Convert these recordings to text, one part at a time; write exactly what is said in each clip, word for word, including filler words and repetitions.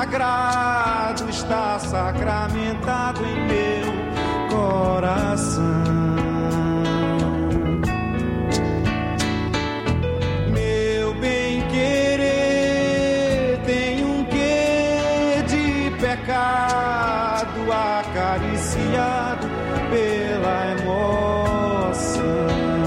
sagrado está sacramentado em meu coração. Meu bem-querer tem um quê de pecado acariciado pela emoção.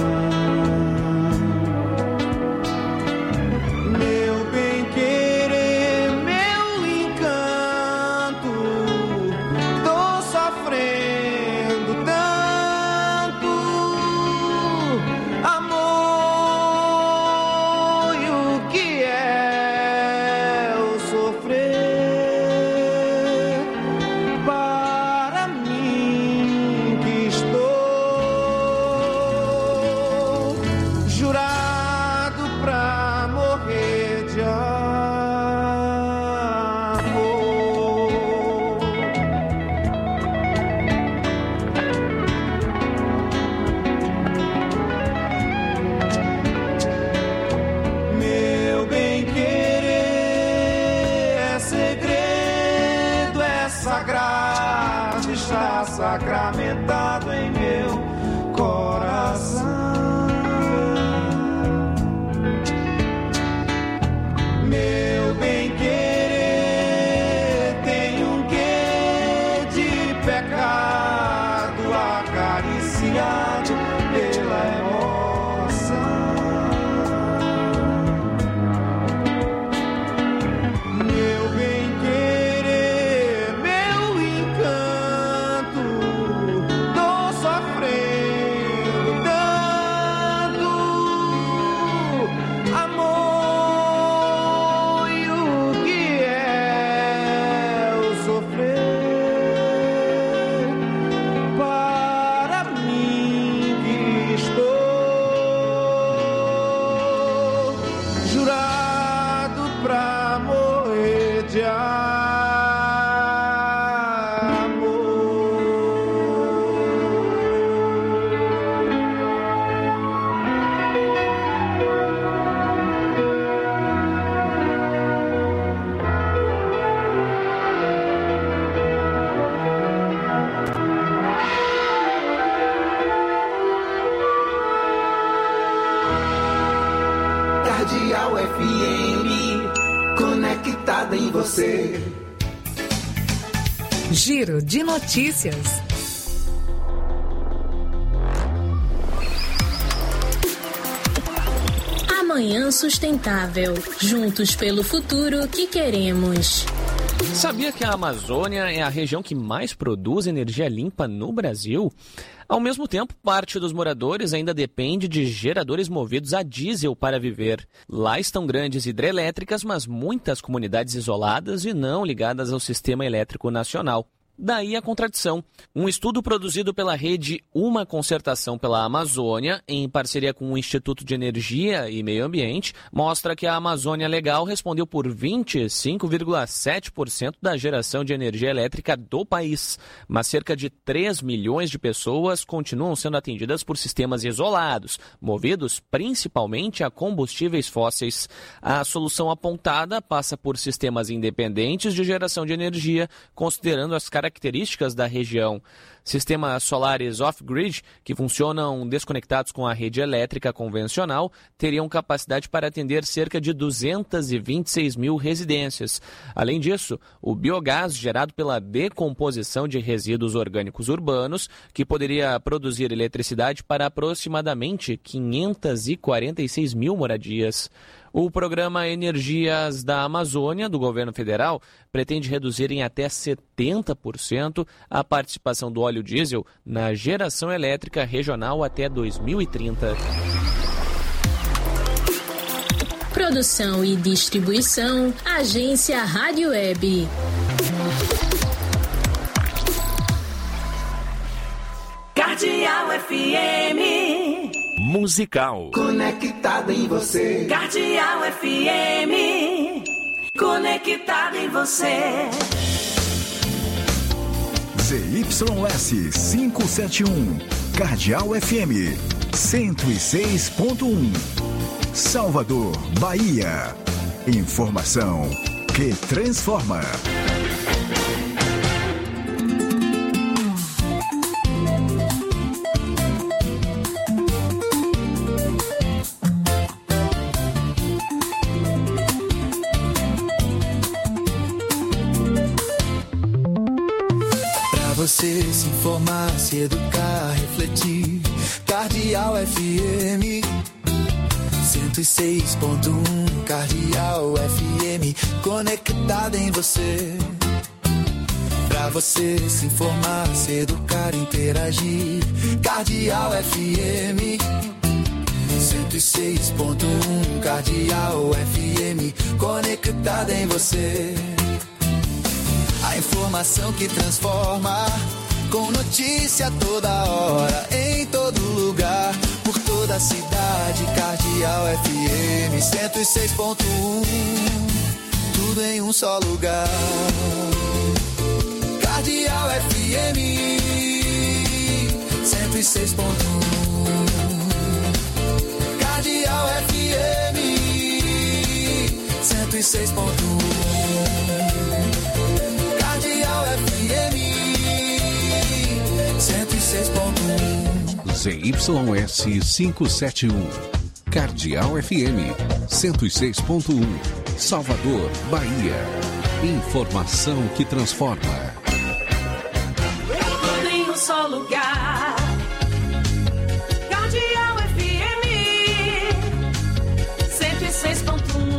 Sacramentado em meu coração. Meu bem-querer tem um quê de pecado acariciado pela emoção. Meu bem-querer, meu encanto, Cardeal F M, conectada em você. Giro de notícias. Amanhã Sustentável. Juntos pelo futuro que queremos. Sabia que a Amazônia é a região que mais produz energia limpa no Brasil? Ao mesmo tempo, parte dos moradores ainda depende de geradores movidos a diesel para viver. Lá estão grandes hidrelétricas, mas muitas comunidades isoladas e não ligadas ao sistema elétrico nacional. Daí a contradição. Um estudo produzido pela rede Uma Concertação pela Amazônia, em parceria com o Instituto de Energia e Meio Ambiente, mostra que a Amazônia Legal respondeu por vinte e cinco vírgula sete por cento da geração de energia elétrica do país. Mas cerca de três milhões de pessoas continuam sendo atendidas por sistemas isolados, movidos principalmente a combustíveis fósseis. A solução apontada passa por sistemas independentes de geração de energia, considerando as características características da região. Sistemas solares off-grid, que funcionam desconectados com a rede elétrica convencional, teriam capacidade para atender cerca de duzentas e vinte e seis mil residências. Além disso, o biogás gerado pela decomposição de resíduos orgânicos urbanos, que poderia produzir eletricidade para aproximadamente quinhentas e quarenta e seis mil moradias. O programa Energias da Amazônia, do governo federal, pretende reduzir em até setenta por cento a participação do óleo diesel na geração elétrica regional até dois mil e trinta. Produção e distribuição, Agência Rádio Web. Cardeal F M. Musical. Conectada em você. Cardeal F M. Conectada em você. Z Y S quinhentos e setenta e um. Cardeal F M. cento e seis ponto um. Salvador, Bahia. Informação, que transforma. Você se informar, se educar, refletir. Cardeal F M cento e seis ponto um. Cardeal F M conectada em você. Pra você se informar, se educar, interagir. Cardeal F M cento e seis ponto um. Cardeal F M conectada em você. A informação que transforma, com notícia toda hora, em todo lugar, por toda a cidade. Cardeal F M cento e seis ponto um, tudo em um só lugar. Cardeal F M cento e seis ponto um. Cardeal F M cento e seis ponto um. F M cento e seis ponto um. Z Y S quinhentos e setenta e um. Cardeal F M cento e seis ponto um. Salvador, Bahia. Informação que transforma. Tudo em um só lugar. Cardeal F M cento e seis ponto um.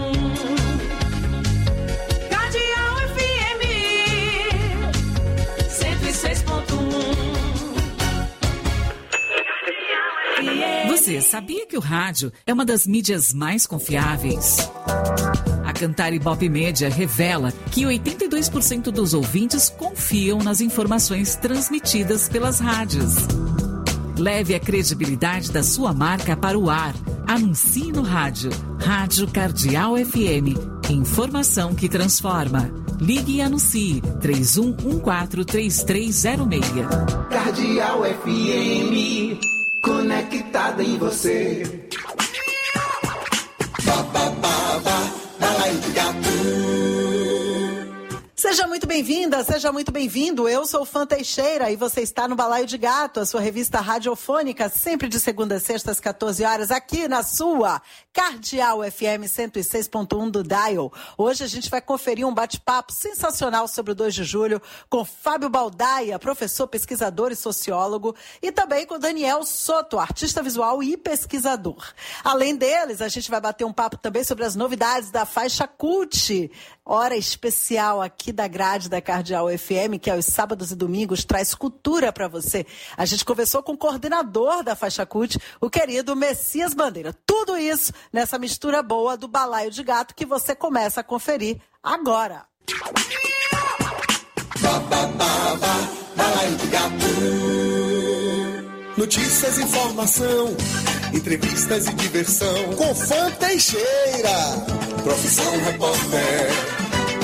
Você sabia que o rádio é uma das mídias mais confiáveis? A Cantar Ibope Média revela que oitenta e dois por cento dos ouvintes confiam nas informações transmitidas pelas rádios. Leve a credibilidade da sua marca para o ar. Anuncie no rádio. Rádio Cardeal F M. Informação que transforma. Ligue e anuncie três um um quatro três três zero seis. Cardeal F M, conectada em você. Ba, ba, ba, ba, balaio de gato. Seja muito bem-vinda, seja muito bem-vindo. Eu sou Fã Teixeira e você está no Balaio de Gato, a sua revista radiofônica, sempre de segunda a sexta às quatorze horas, aqui na sua Cardeal F M cento e seis ponto um do Dial. Hoje a gente vai conferir um bate-papo sensacional sobre o dois de julho com Fábio Baldaia, professor, pesquisador e sociólogo, e também com Daniel Soto, artista visual e pesquisador. Além deles, a gente vai bater um papo também sobre as novidades da faixa Cult, hora especial aqui da grade da Cardeal F M, que aos sábados e domingos traz cultura para você. A gente conversou com o coordenador da faixa Cult, o querido Messias Bandeira. Tudo isso nessa mistura boa do Balaio de Gato que você começa a conferir agora. Ba, ba, ba, ba, Balaio de Gato. Notícias, informação, entrevistas e diversão. Com Fã Teixeira. Profissão repórter.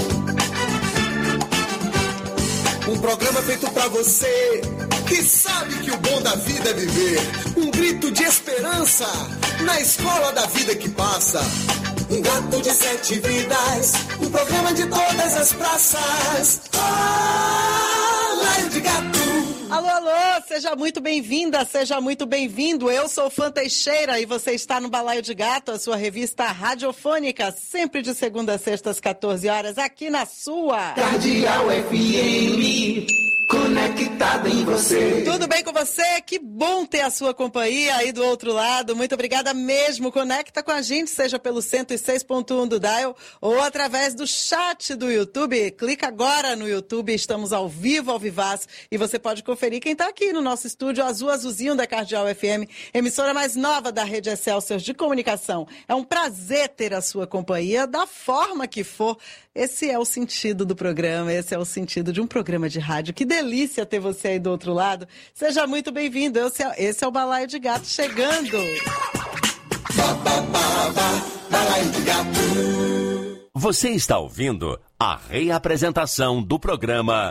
Um programa feito pra você que sabe que o bom da vida é viver. Um grito de esperança na escola da vida que passa. Um gato de sete vidas, um programa de todas as praças. Balaio de Gato. Alô, alô, seja muito bem-vinda, seja muito bem-vindo. Eu sou Fã Teixeira e você está no Balaio de Gato, a sua revista radiofônica, sempre de segunda a sexta às quatorze horas, aqui na sua Cardeal F M, conectada em você. Tudo bem com você? Que bom ter a sua companhia aí do outro lado. Muito obrigada mesmo. Conecta com a gente, seja pelo cento e seis ponto um do Dial ou através do chat do YouTube. Clica agora no YouTube, estamos ao vivo, ao vivaço, e você pode conferir quem está aqui no nosso estúdio azul azulzinho da Cardeal F M, emissora mais nova da rede Excelsior de comunicação. É um prazer ter a sua companhia da forma que for. Esse é o sentido do programa, esse é o sentido de um programa de rádio. Que delícia ter você aí do outro lado. Seja muito bem-vindo. Esse é, esse é o Balaio de Gato chegando. Ba, ba, ba, ba, Balaio de Gato. Você está ouvindo a reapresentação do programa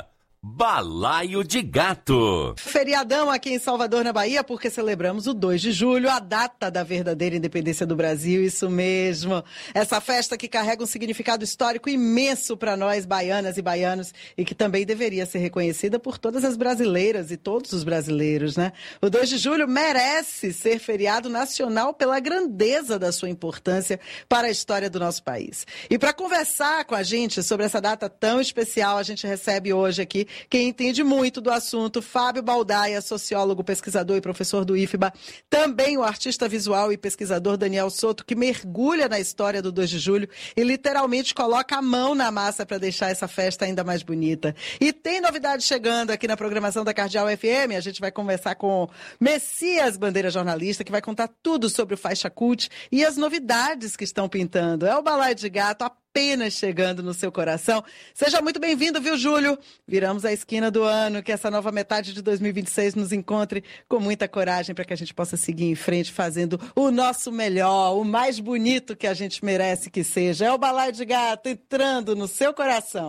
Balaio de Gato. Feriadão aqui em Salvador, na Bahia, porque celebramos o dois de julho, a data da verdadeira independência do Brasil, isso mesmo. Essa festa que carrega um significado histórico imenso para nós, baianas e baianos, e que também deveria ser reconhecida por todas as brasileiras e todos os brasileiros, né? O dois de julho merece ser feriado nacional pela grandeza da sua importância para a história do nosso país. E para conversar com a gente sobre essa data tão especial, a gente recebe hoje aqui quem entende muito do assunto, Fábio Baldaia, sociólogo, pesquisador e professor do I F B A. Também o artista visual e pesquisador Daniel Soto, que mergulha na história do dois de julho e literalmente coloca a mão na massa para deixar essa festa ainda mais bonita. E tem novidade chegando aqui na programação da Cardeal F M. A gente vai conversar com Messias Bandeira, jornalista, que vai contar tudo sobre o Faixa Cult e as novidades que estão pintando. É o Balaio de Gato, apenas chegando no seu coração. Seja muito bem-vindo, viu, Júlio? Viramos a esquina do ano, que essa nova metade de dois mil e vinte e seis nos encontre com muita coragem para que a gente possa seguir em frente fazendo o nosso melhor, o mais bonito que a gente merece que seja. É o Balaio de Gato entrando no seu coração.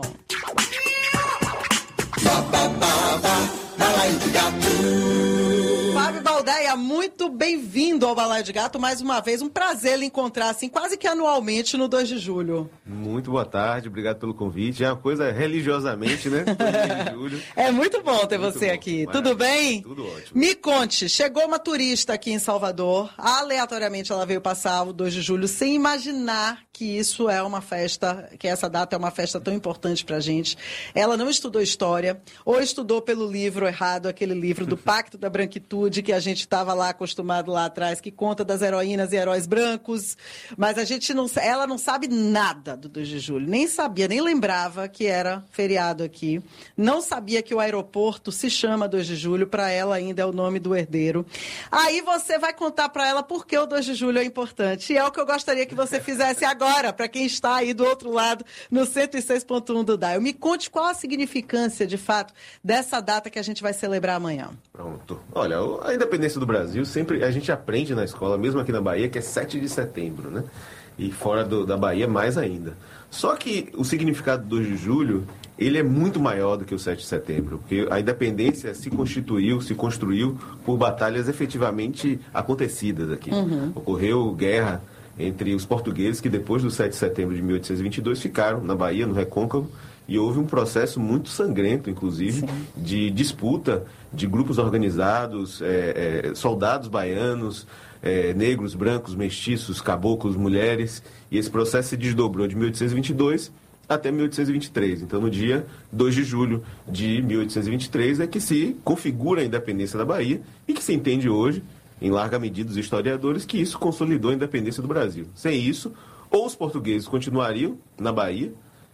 Balaio de Gato. Fábio Baldaia, muito bem-vindo ao Balaio de Gato mais uma vez. Um prazer lhe encontrar, assim, quase que anualmente no dois de julho. Muito boa tarde, obrigado pelo convite. É uma coisa religiosamente, né? dois de julho. É muito bom ter muito você bom. aqui. Maravilha. Tudo bem? Tudo ótimo. Me conte, chegou uma turista aqui em Salvador, aleatoriamente ela veio passar o dois de julho sem imaginar que isso é uma festa, que essa data é uma festa tão importante pra gente. Ela não estudou história, ou estudou pelo livro errado, aquele livro do Pacto da Branquitude, que a gente estava lá acostumado lá atrás, que conta das heroínas e heróis brancos, mas a gente não, ela não sabe nada do dois de julho, nem sabia, nem lembrava que era feriado aqui, não sabia que o aeroporto se chama dois de julho, para ela ainda é o nome do herdeiro. Aí você vai contar para ela por que o dois de julho é importante, e é o que eu gostaria que você fizesse agora, para quem está aí do outro lado, no cento e seis ponto um do Dial. Me conte qual a significância, de fato, dessa data que a gente vai celebrar amanhã. Pronto. Olha, a independência do Brasil, sempre a gente aprende na escola, mesmo aqui na Bahia, que é sete de setembro, né? E fora do, da Bahia, mais ainda. Só que o significado do dois de julho, ele é muito maior do que o sete de setembro, porque a independência se constituiu, se construiu por batalhas efetivamente acontecidas aqui. Uhum. Ocorreu guerra entre os portugueses, que depois do sete de setembro de mil oitocentos e vinte e dois ficaram na Bahia, no Recôncavo, e houve um processo muito sangrento, inclusive, Sim. de disputa de grupos organizados, é, é, soldados baianos, é, negros, brancos, mestiços, caboclos, mulheres, e esse processo se desdobrou de mil oitocentos e vinte e dois até mil oitocentos e vinte e três. Então, no dia dois de julho de mil oitocentos e vinte e três é que se configura a independência da Bahia e que se entende hoje, em larga medida, os historiadores, que isso consolidou a independência do Brasil. Sem isso, ou os portugueses continuariam na Bahia,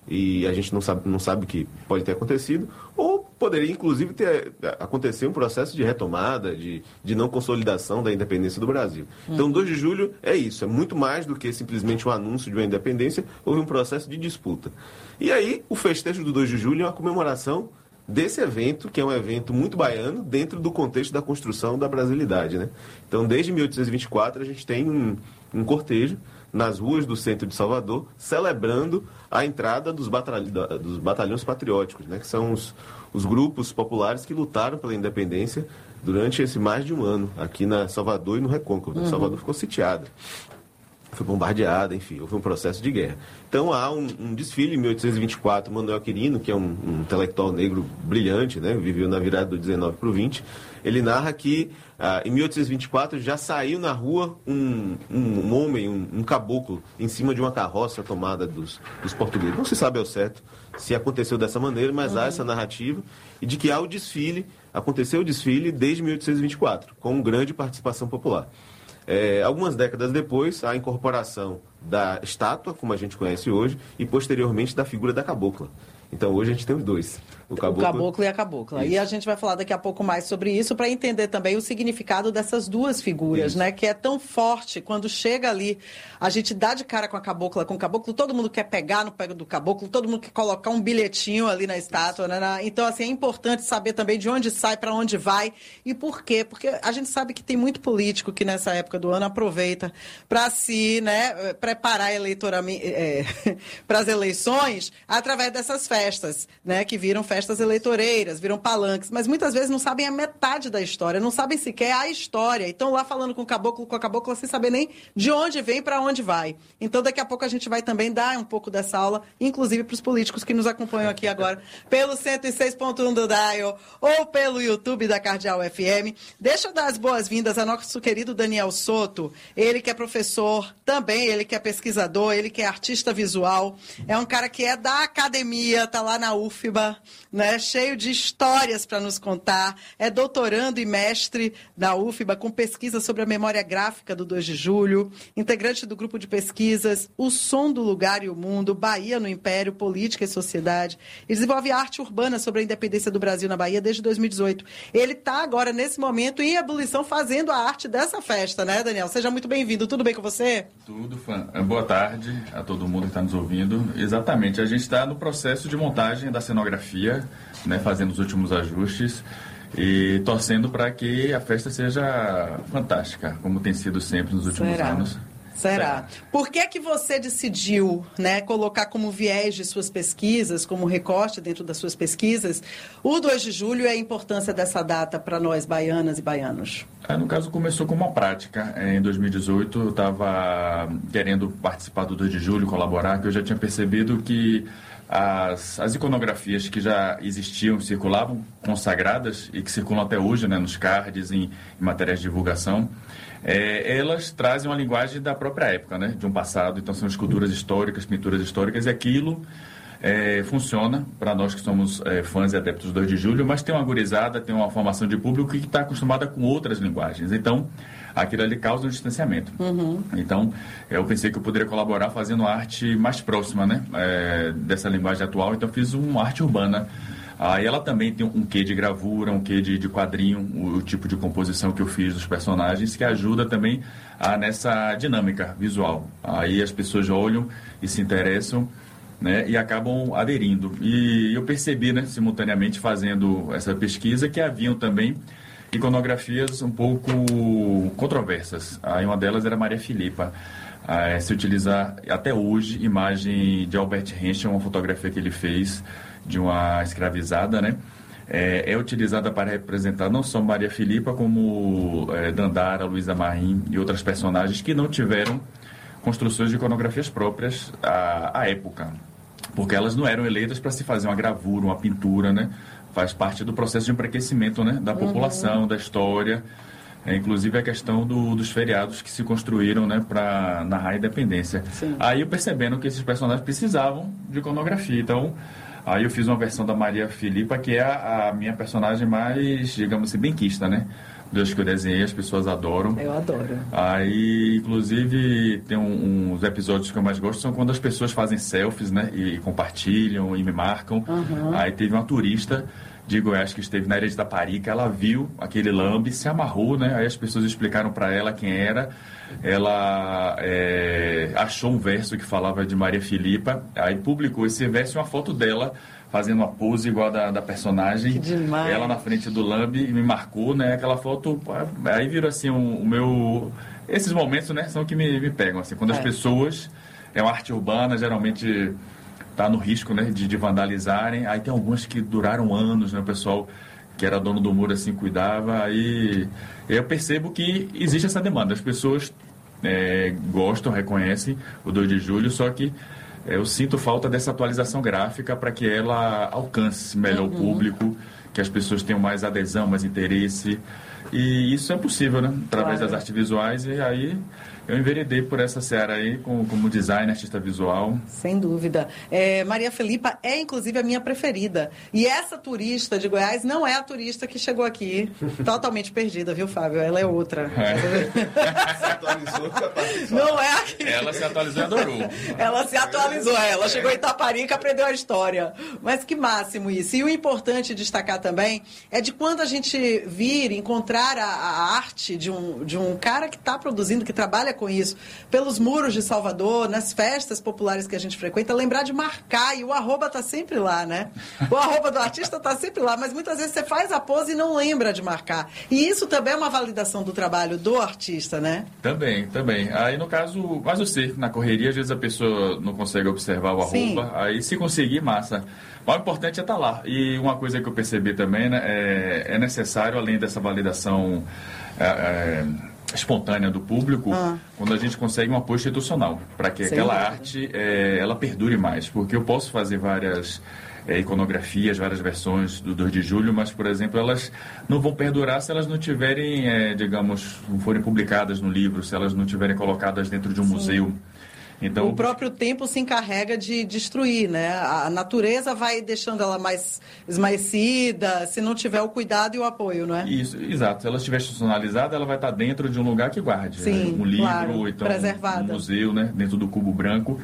e a gente não sabe, não sabe o que pode ter acontecido, ou poderia, inclusive, ter acontecido um processo de retomada, de, de não consolidação da independência do Brasil. Hum. Então, dois de julho é isso, é muito mais do que simplesmente um anúncio de uma independência, houve um processo de disputa. E aí, o festejo do dois de julho é uma comemoração desse evento, que é um evento muito baiano, dentro do contexto da construção da brasilidade, né? Então, desde mil oitocentos e vinte e quatro, a gente tem um, um cortejo nas ruas do centro de Salvador, celebrando a entrada dos, batalhões, dos batalhões patrióticos, né? Que são os, os grupos populares que lutaram pela independência durante esse mais de um ano, aqui na Salvador e no Recôncavo. Uhum. Salvador ficou sitiada, foi bombardeada, enfim, houve um processo de guerra. Então há um, um desfile em mil oitocentos e vinte e quatro, Manuel Quirino, que é um, um intelectual negro brilhante, né, viveu na virada do dezenove para o vinte, ele narra que ah, em mil oitocentos e vinte e quatro já saiu na rua um, um, um homem, um, um caboclo, em cima de uma carroça tomada dos, dos portugueses. Não se sabe ao certo se aconteceu dessa maneira, mas uhum. há essa narrativa, e de que há o desfile, aconteceu o desfile desde mil oitocentos e vinte e quatro, com grande participação popular. É, algumas décadas depois, a incorporação da estátua, como a gente conhece hoje, e posteriormente da figura da cabocla. Então hoje a gente tem os dois. O caboclo, o caboclo e a cabocla. Isso. E a gente vai falar daqui a pouco mais sobre isso para entender também o significado dessas duas figuras, isso. né? Que é tão forte. Quando chega ali, a gente dá de cara com a cabocla, com o caboclo, todo mundo quer pegar no pé do caboclo, todo mundo quer colocar um bilhetinho ali na estátua, né? Então, assim, é importante saber também de onde sai, para onde vai e por quê. Porque a gente sabe que tem muito político que nessa época do ano aproveita para si, né? preparar eleitoralmente é, para as eleições através dessas festas, né, que viram festas eleitoreiras, viram palanques, mas muitas vezes não sabem a metade da história, não sabem sequer a história. E estão lá falando com o caboclo, com a cabocla, sem saber nem de onde vem e para onde vai. Então, daqui a pouco a gente vai também dar um pouco dessa aula, inclusive para os políticos que nos acompanham aqui agora, pelo cento e seis ponto um do Dial ou pelo YouTube da Cardeal F M. Deixa eu dar as boas-vindas a nosso querido Daniel Soto, ele que é professor também, ele que é pesquisador, ele que é artista visual, é um cara que é da academia, tá lá na U F B A, né, cheio de histórias para nos contar, é doutorando e mestre da U F B A com pesquisa sobre a memória gráfica do dois de julho, integrante do grupo de pesquisas O Som do Lugar e o Mundo, Bahia no Império, Política e Sociedade, e desenvolve arte urbana sobre a independência do Brasil na Bahia desde dois mil e dezoito. Ele está agora, nesse momento, em ebulição, fazendo a arte dessa festa, né, Daniel? Seja muito bem-vindo. Tudo bem com você? Tudo, fã. Boa tarde a todo mundo que está nos ouvindo. Exatamente, a gente está no processo de montagem da cenografia, né, fazendo os últimos ajustes e torcendo para que a festa seja fantástica, como tem sido sempre nos últimos Será? anos. Será? Por que que você decidiu, né, colocar como viés de suas pesquisas, como recorte dentro das suas pesquisas, o dois de julho e a importância dessa data para nós, baianas e baianos? É, no caso, começou como uma prática. Em dois mil e dezoito, eu estava querendo participar do dois de julho, colaborar, que eu já tinha percebido que as, as iconografias que já existiam, circulavam, consagradas, e que circulam até hoje, né, nos cards, em, em matérias de divulgação, É, elas trazem uma linguagem da própria época, né, de um passado. Então são esculturas históricas, pinturas históricas, e aquilo é, funciona para nós que somos é, fãs e adeptos do dois de julho, mas tem uma gurizada, tem uma formação de público que está acostumada com outras linguagens. Então aquilo ali causa um distanciamento. Uhum. Então eu pensei que eu poderia colaborar fazendo arte mais próxima, né, é, dessa linguagem atual. Então eu fiz uma arte urbana. Aí ela também tem um quê de gravura, um quê de, de quadrinho, o, o tipo de composição que eu fiz dos personagens, que ajuda também a, nessa dinâmica visual. Aí as pessoas olham e se interessam, né, e acabam aderindo. E eu percebi, né, simultaneamente fazendo essa pesquisa, que haviam também iconografias um pouco controversas. Aí uma delas era Maria Filipa. Ah, se utilizar até hoje imagem de Albert Henschel, uma fotografia que ele fez de uma escravizada, né? É, é utilizada para representar não só Maria Filipa, como é, Dandara, Luísa Marim e outras personagens que não tiveram construções de iconografias próprias à, à época, porque elas não eram eleitas para se fazer uma gravura, uma pintura, né? Faz parte do processo de embranquecimento, né, da população, uhum. da história. É, inclusive a questão do, dos feriados que se construíram, né, para narrar a independência. Sim. Aí eu percebendo que esses personagens precisavam de iconografia. Então, aí eu fiz uma versão da Maria Filipa, que é a, a minha personagem mais, digamos assim, benquista, né? Deus que eu desenhei, as pessoas adoram. Eu adoro. Aí, inclusive, tem um, uns episódios que eu mais gosto, são quando as pessoas fazem selfies, né? E, e compartilham e me marcam. Uhum. Aí teve uma turista de Goiás que esteve na Ilha de Itaparica, ela viu aquele lambe, se amarrou, né? Aí as pessoas explicaram para ela quem era. Ela é, achou um verso que falava de Maria Filipa, aí publicou esse verso e uma foto dela fazendo uma pose igual da, da personagem. Que demais. Ela na frente do lambe e me marcou, né? Aquela foto, aí virou assim um, o meu... Esses momentos, né, são que me, me pegam, assim, quando é. as pessoas... É uma arte urbana, geralmente está no risco, né, de, de vandalizarem. Aí tem algumas que duraram anos, né, o pessoal que era dono do muro assim cuidava. Aí eu percebo que existe essa demanda. As pessoas é, gostam, reconhecem o dois de julho, só que é, eu sinto falta dessa atualização gráfica para que ela alcance melhor uhum. o público, que as pessoas tenham mais adesão, mais interesse. E isso é possível, né, através claro. das artes visuais. E aí eu enveredei por essa seara aí como, como designer, artista visual. Sem dúvida. É, Maria Filipa é, inclusive, a minha preferida. E essa turista de Goiás não é a turista que chegou aqui totalmente perdida, viu, Fábio? Ela é outra. É. Se atualizou. Não é aqui. Ela se atualizou e adorou. Ela se atualizou. Ela chegou em Itaparica, aprendeu a história. Mas que máximo isso. E o importante destacar também é de quando a gente vir, encontrar encontrar a, a arte de um, de um cara que está produzindo, que trabalha com isso, pelos muros de Salvador, nas festas populares que a gente frequenta, lembrar de marcar, e o arroba está sempre lá, né? O arroba do artista está sempre lá, mas muitas vezes você faz a pose e não lembra de marcar. E isso também é uma validação do trabalho do artista, né? Também, também. Aí, no caso, mas eu sei, na correria, às vezes a pessoa não consegue observar o arroba, Sim. aí se conseguir, massa. Mas o importante é estar lá. E uma coisa que eu percebi também, né, é, é necessário, além dessa validação é, é, espontânea do público, ah. quando a gente consegue um apoio institucional, para que Sem aquela dúvida. arte é, ela perdure mais. Porque eu posso fazer várias é, iconografias, várias versões do dois de julho, mas, por exemplo, elas não vão perdurar se elas não tiverem, é, digamos, não forem publicadas no livro, se elas não tiverem colocadas dentro de um Sim. museu. Então, o próprio tempo se encarrega de destruir, né? A natureza vai deixando ela mais esmaecida, se não tiver o cuidado e o apoio, não é? Isso, exato. Se ela estiver institucionalizada, ela vai estar dentro de um lugar que guarde. Sim, né? Um livro, claro, ou então preservada. um museu, né? Dentro do cubo branco.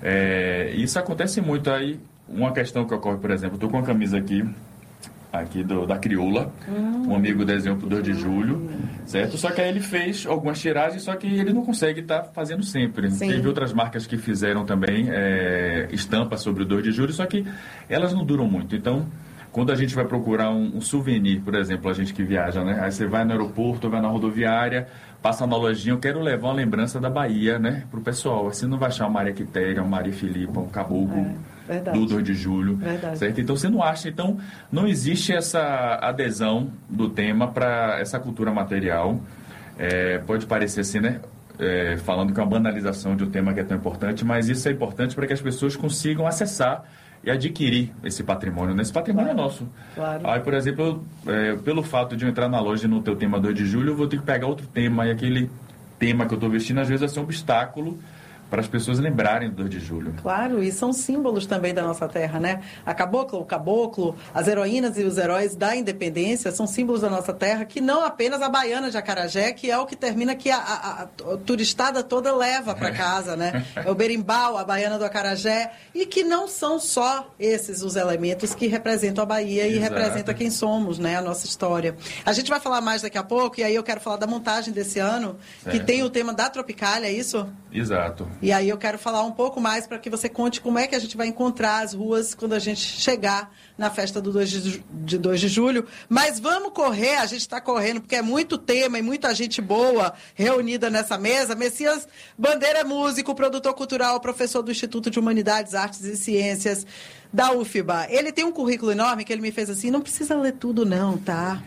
É, isso acontece muito aí. Uma questão que ocorre, por exemplo, eu estou com a camisa aqui, aqui do, da Crioula, hum, um amigo desenhou para o dois de julho, certo? Só que aí ele fez algumas tiragens, só que ele não consegue estar tá fazendo sempre. Sim. Teve outras marcas que fizeram também é, estampas sobre o dois de julho, só que elas não duram muito. Então, quando a gente vai procurar um, um souvenir, por exemplo, a gente que viaja, né? Aí você vai no aeroporto, vai na rodoviária, passa na lojinha, eu quero levar uma lembrança da Bahia, né? Para o pessoal. Você não vai achar uma Maria Quitéria, uma Maria Filipa, um caboclo... É. Verdade. Do dois de julho, Verdade. certo? Então você não acha, então não existe essa adesão do tema para essa cultura material. É, pode parecer assim, né? É, falando que é uma banalização de um tema que é tão importante, mas isso é importante para que as pessoas consigam acessar e adquirir esse patrimônio, né? Esse patrimônio claro. é nosso. Claro. Aí, por exemplo, eu, é, pelo fato de eu entrar na loja e não ter o tema dois de julho, eu vou ter que pegar outro tema, e aquele tema que eu estou vestindo às vezes vai ser um obstáculo para as pessoas lembrarem do dois de julho. Claro, e são símbolos também da nossa terra, né? A cabocla, o caboclo, as heroínas e os heróis da independência são símbolos da nossa terra, que não apenas a baiana de acarajé, que é o que termina que a, a, a turistada toda leva para casa, né? É o berimbau, a baiana do acarajé, e que não são só esses os elementos que representam a Bahia e Exato. representam quem somos, né? A nossa história. A gente vai falar mais daqui a pouco, e aí eu quero falar da montagem desse ano, certo. que tem o tema da Tropicália, é isso? Exato. E aí eu quero falar um pouco mais para que você conte como é que a gente vai encontrar as ruas quando a gente chegar na festa do dois de julho. Mas vamos correr, a gente está correndo porque é muito tema e muita gente boa reunida nessa mesa. Messias Bandeira é músico, produtor cultural, professor do Instituto de Humanidades, Artes e Ciências da U F B A. Ele tem um currículo enorme que ele me fez assim, não precisa ler tudo não, tá?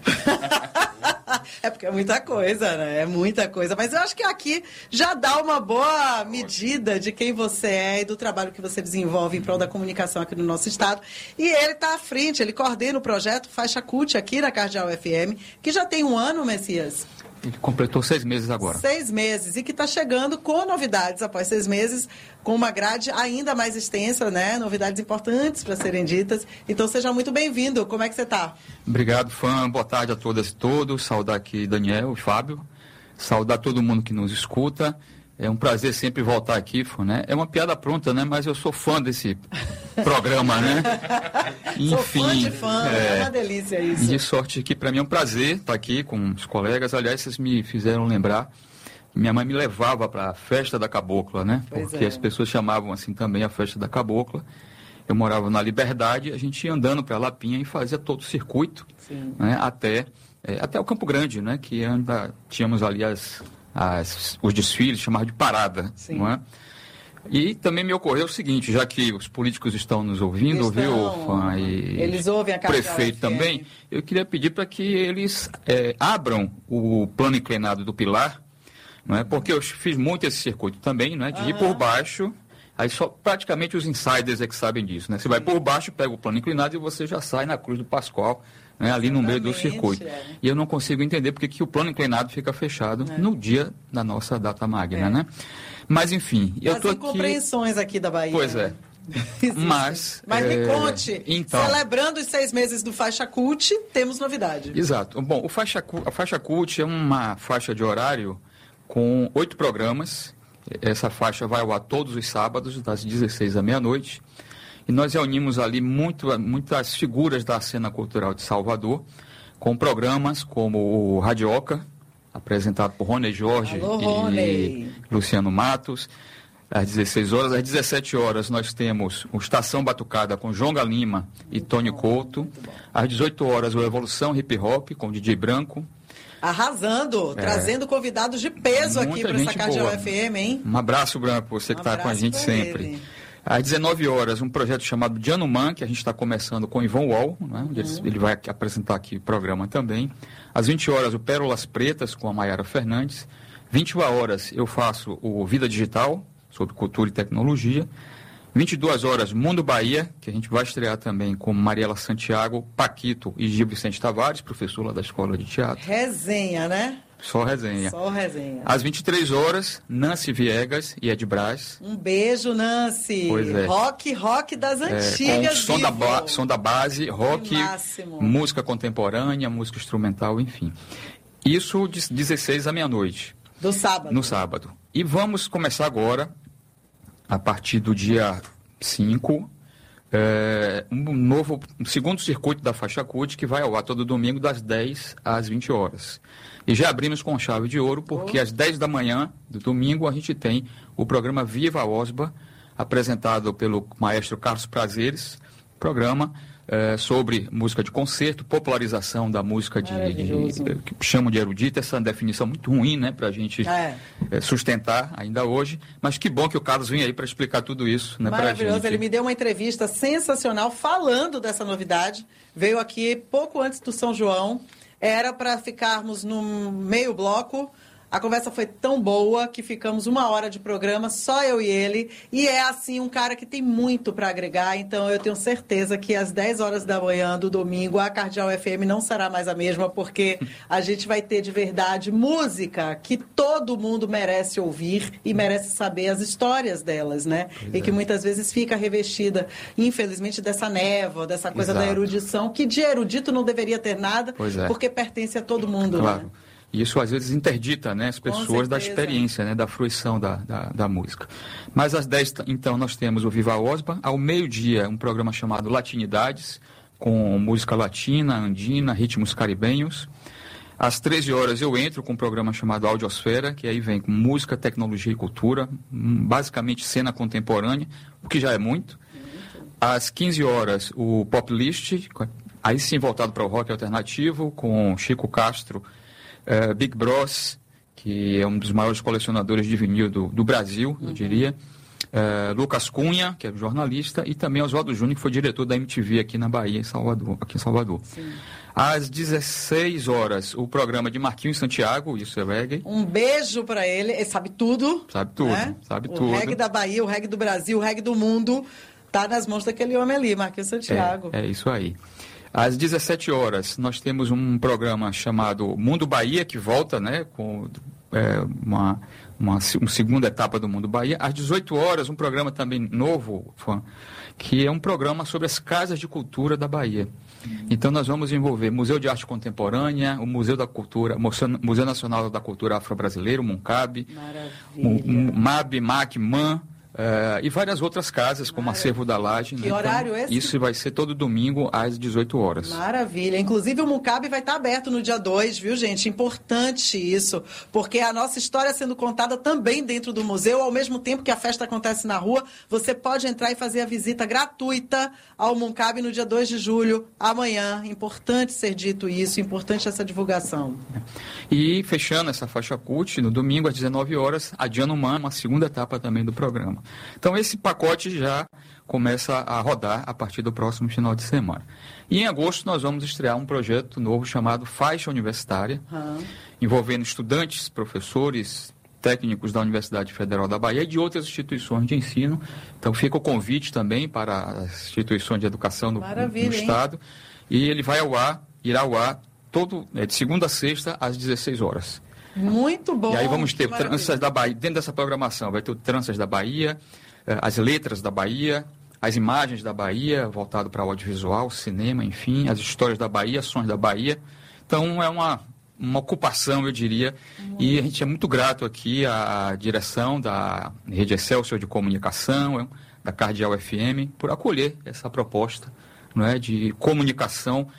É porque é muita coisa, né? É muita coisa. Mas eu acho que aqui já dá uma boa medida de quem você é e do trabalho que você desenvolve em prol da comunicação aqui no nosso estado. E ele está à frente, ele coordena o projeto Faixa Cult aqui na Cardeal F M, que já tem um ano, Messias. Ele completou seis meses agora. Seis meses. E que está chegando com novidades após seis meses, com uma grade ainda mais extensa, né? Novidades importantes para serem ditas. Então, seja muito bem-vindo. Como é que você está? Obrigado, fã. Boa tarde a todas e todos. Saudar aqui Daniel e Fábio. Saudar todo mundo que nos escuta. É um prazer sempre voltar aqui, né? É uma piada pronta, né? Mas eu sou fã desse programa, né? Enfim, sou fã de fã, é, é uma delícia isso. De sorte que para mim é um prazer estar aqui com os colegas. Aliás, vocês me fizeram lembrar. Minha mãe me levava para a festa da Cabocla, né? Pois Porque é. as pessoas chamavam assim também a festa da Cabocla. Eu morava na Liberdade, a gente ia andando para a Lapinha e fazia todo o circuito, né? até, é, até o Campo Grande, né? Que anda, tínhamos ali as... As, os desfiles, chamavam de parada, Sim. não é? E também me ocorreu o seguinte, já que os políticos estão nos ouvindo, viu, Fã, e eles ouvem a prefeito também, eu queria pedir para que eles é, abram o plano inclinado do Pilar, não é? Porque eu fiz muito esse circuito também, não é? De uhum. ir por baixo, aí só praticamente os insiders é que sabem disso, né? Você vai por baixo, pega o plano inclinado e você já sai na Cruz do Pascoal, né, ali Exatamente, no meio do circuito. É. E eu não consigo entender porque que o plano inclinado fica fechado é. no dia da nossa data magna, é. né? Mas, enfim... eu tô aqui... incompreensões aqui da Bahia. Pois é. Mas... Mas é... me conte, então... celebrando os seis meses do Faixa Cult, temos novidade. Exato. Bom, o Faixa, a Faixa Cult é uma faixa de horário com oito programas. Essa faixa vai ao ar todos os sábados, das dezesseis à meia-noite. E nós reunimos ali muito, muitas figuras da cena cultural de Salvador, com programas como o Radioca, apresentado por Rony Jorge Alô, e Rony. Luciano Matos, às dezesseis horas. Às dezessete horas nós temos o Estação Batucada com João Galima e muito Tony bom, Couto. Às dezoito horas o Evolução Hip Hop com D J Branco. Arrasando, é. trazendo convidados de peso Muita aqui para essa Cardeal F M, hein? Um abraço, Branco, você que está com a gente sempre. Ele. Às dezenove horas, um projeto chamado Januman, que a gente está começando com Ivan Wall, né, onde uhum. ele vai apresentar aqui o programa também. Às vinte horas, o Pérolas Pretas, com a Mayara Fernandes. vinte e uma horas, eu faço o Vida Digital, sobre cultura e tecnologia. vinte e duas horas, Mundo Bahia, que a gente vai estrear também com Mariela Santiago, Paquito e Gil Vicente Tavares, professor lá da Escola de Teatro. Resenha, né? Só resenha. Só resenha. Às vinte e três horas, Nancy Viegas e Ed Brás. Um beijo, Nancy. Pois é. Rock, rock das antigas. É, com som da, ba- som da base, rock, máximo. Música contemporânea, música instrumental, enfim. Isso de dezesseis à meia-noite. Do sábado. No sábado. E vamos começar agora, a partir do dia cinco, é, um novo, um segundo circuito da Faixa Cult, que vai ao ar todo domingo, das dez às vinte horas. E já abrimos com chave de ouro, porque oh. às dez da manhã do domingo a gente tem o programa Viva a Osba, apresentado pelo maestro Carlos Prazeres, programa é, sobre música de concerto, popularização da música de, de, de que chamam de erudita, essa definição muito ruim, né, para a gente é. É, sustentar ainda hoje, mas que bom que o Carlos vem aí para explicar tudo isso, né, pra gente. Maravilhoso, ele me deu uma entrevista sensacional falando dessa novidade, veio aqui pouco antes do São João. Era para ficarmos no meio bloco. A conversa foi tão boa que ficamos uma hora de programa, só eu e ele. E é, assim, um cara que tem muito para agregar. Então, eu tenho certeza que às dez horas da manhã do domingo, a Cardeal F M não será mais a mesma, porque a gente vai ter de verdade música que todo mundo merece ouvir e merece saber as histórias delas, né? Pois e é. que muitas vezes fica revestida, infelizmente, dessa névoa, dessa coisa Exato. da erudição, que de erudito não deveria ter nada, é. porque pertence a todo mundo, claro. né? E isso às vezes interdita, né, as pessoas da experiência, né, da fruição da, da, da música. Mas às dez, então, nós temos o Viva Osba. Ao meio-dia, um programa chamado Latinidades, com música latina, andina, ritmos caribenhos. Às treze horas eu entro com um programa chamado Audiosfera, que aí vem com música, tecnologia e cultura, basicamente cena contemporânea, o que já é muito. Às quinze horas, o Pop List, aí sim voltado para o rock alternativo, com Chico Castro, Uh, Big Bros, que é um dos maiores colecionadores de vinil do, do Brasil, uhum. eu diria. Uh, Lucas Cunha, que é jornalista, e também Oswaldo Júnior, que foi diretor da M T V aqui na Bahia, em Salvador, aqui em Salvador. Sim. Às dezesseis horas, o programa de Marquinhos Santiago, isso é reggae. Um beijo para ele, ele sabe tudo. Sabe tudo, né? sabe o tudo. O reggae da Bahia, o reggae do Brasil, o reggae do mundo, tá nas mãos daquele homem ali, Marquinhos Santiago. É, é isso aí. Às dezessete horas, nós temos um programa chamado Mundo Bahia, que volta, né, com é, uma, uma, uma segunda etapa do Mundo Bahia. Às dezoito horas, um programa também novo, que é um programa sobre as casas de cultura da Bahia. Então, nós vamos envolver Museu de Arte Contemporânea, o Museu da Cultura, Museu Nacional da Cultura Afro-Brasileira, o MUNCAB, o M A B, M A C, M A N, Uh, e várias outras casas, como Maravilha. Acervo da Laje. Que né? horário então, esse? Isso vai ser todo domingo às dezoito horas. Maravilha. Inclusive o MUNCAB vai estar aberto no dia dois, viu, gente? Importante isso, porque a nossa história sendo contada também dentro do museu, ao mesmo tempo que a festa acontece na rua, você pode entrar e fazer a visita gratuita ao MUNCAB no dia dois de julho, amanhã. Importante ser dito isso, importante essa divulgação. E fechando essa faixa cult, no domingo às dezenove horas, a Januman, uma segunda etapa também do programa. Então, esse pacote já começa a rodar a partir do próximo final de semana. E em agosto nós vamos estrear um projeto novo chamado Faixa Universitária, uhum. envolvendo estudantes, professores, técnicos da Universidade Federal da Bahia e de outras instituições de ensino. Então, fica o convite também para as instituições de educação do, do Estado. E ele vai ao ar, irá ao ar, todo, é, de segunda a sexta, às dezesseis horas. Muito bom. E aí vamos ter tranças da Bahia, dentro dessa programação, vai ter o Tranças da Bahia, as letras da Bahia, as imagens da Bahia, voltado para o audiovisual, cinema, enfim, as histórias da Bahia, sons da Bahia. Então é uma, uma ocupação, eu diria, uhum. e a gente é muito grato aqui à direção da Rede Excelsior de Comunicação, da Cardeal F M, por acolher essa proposta, não é, de comunicação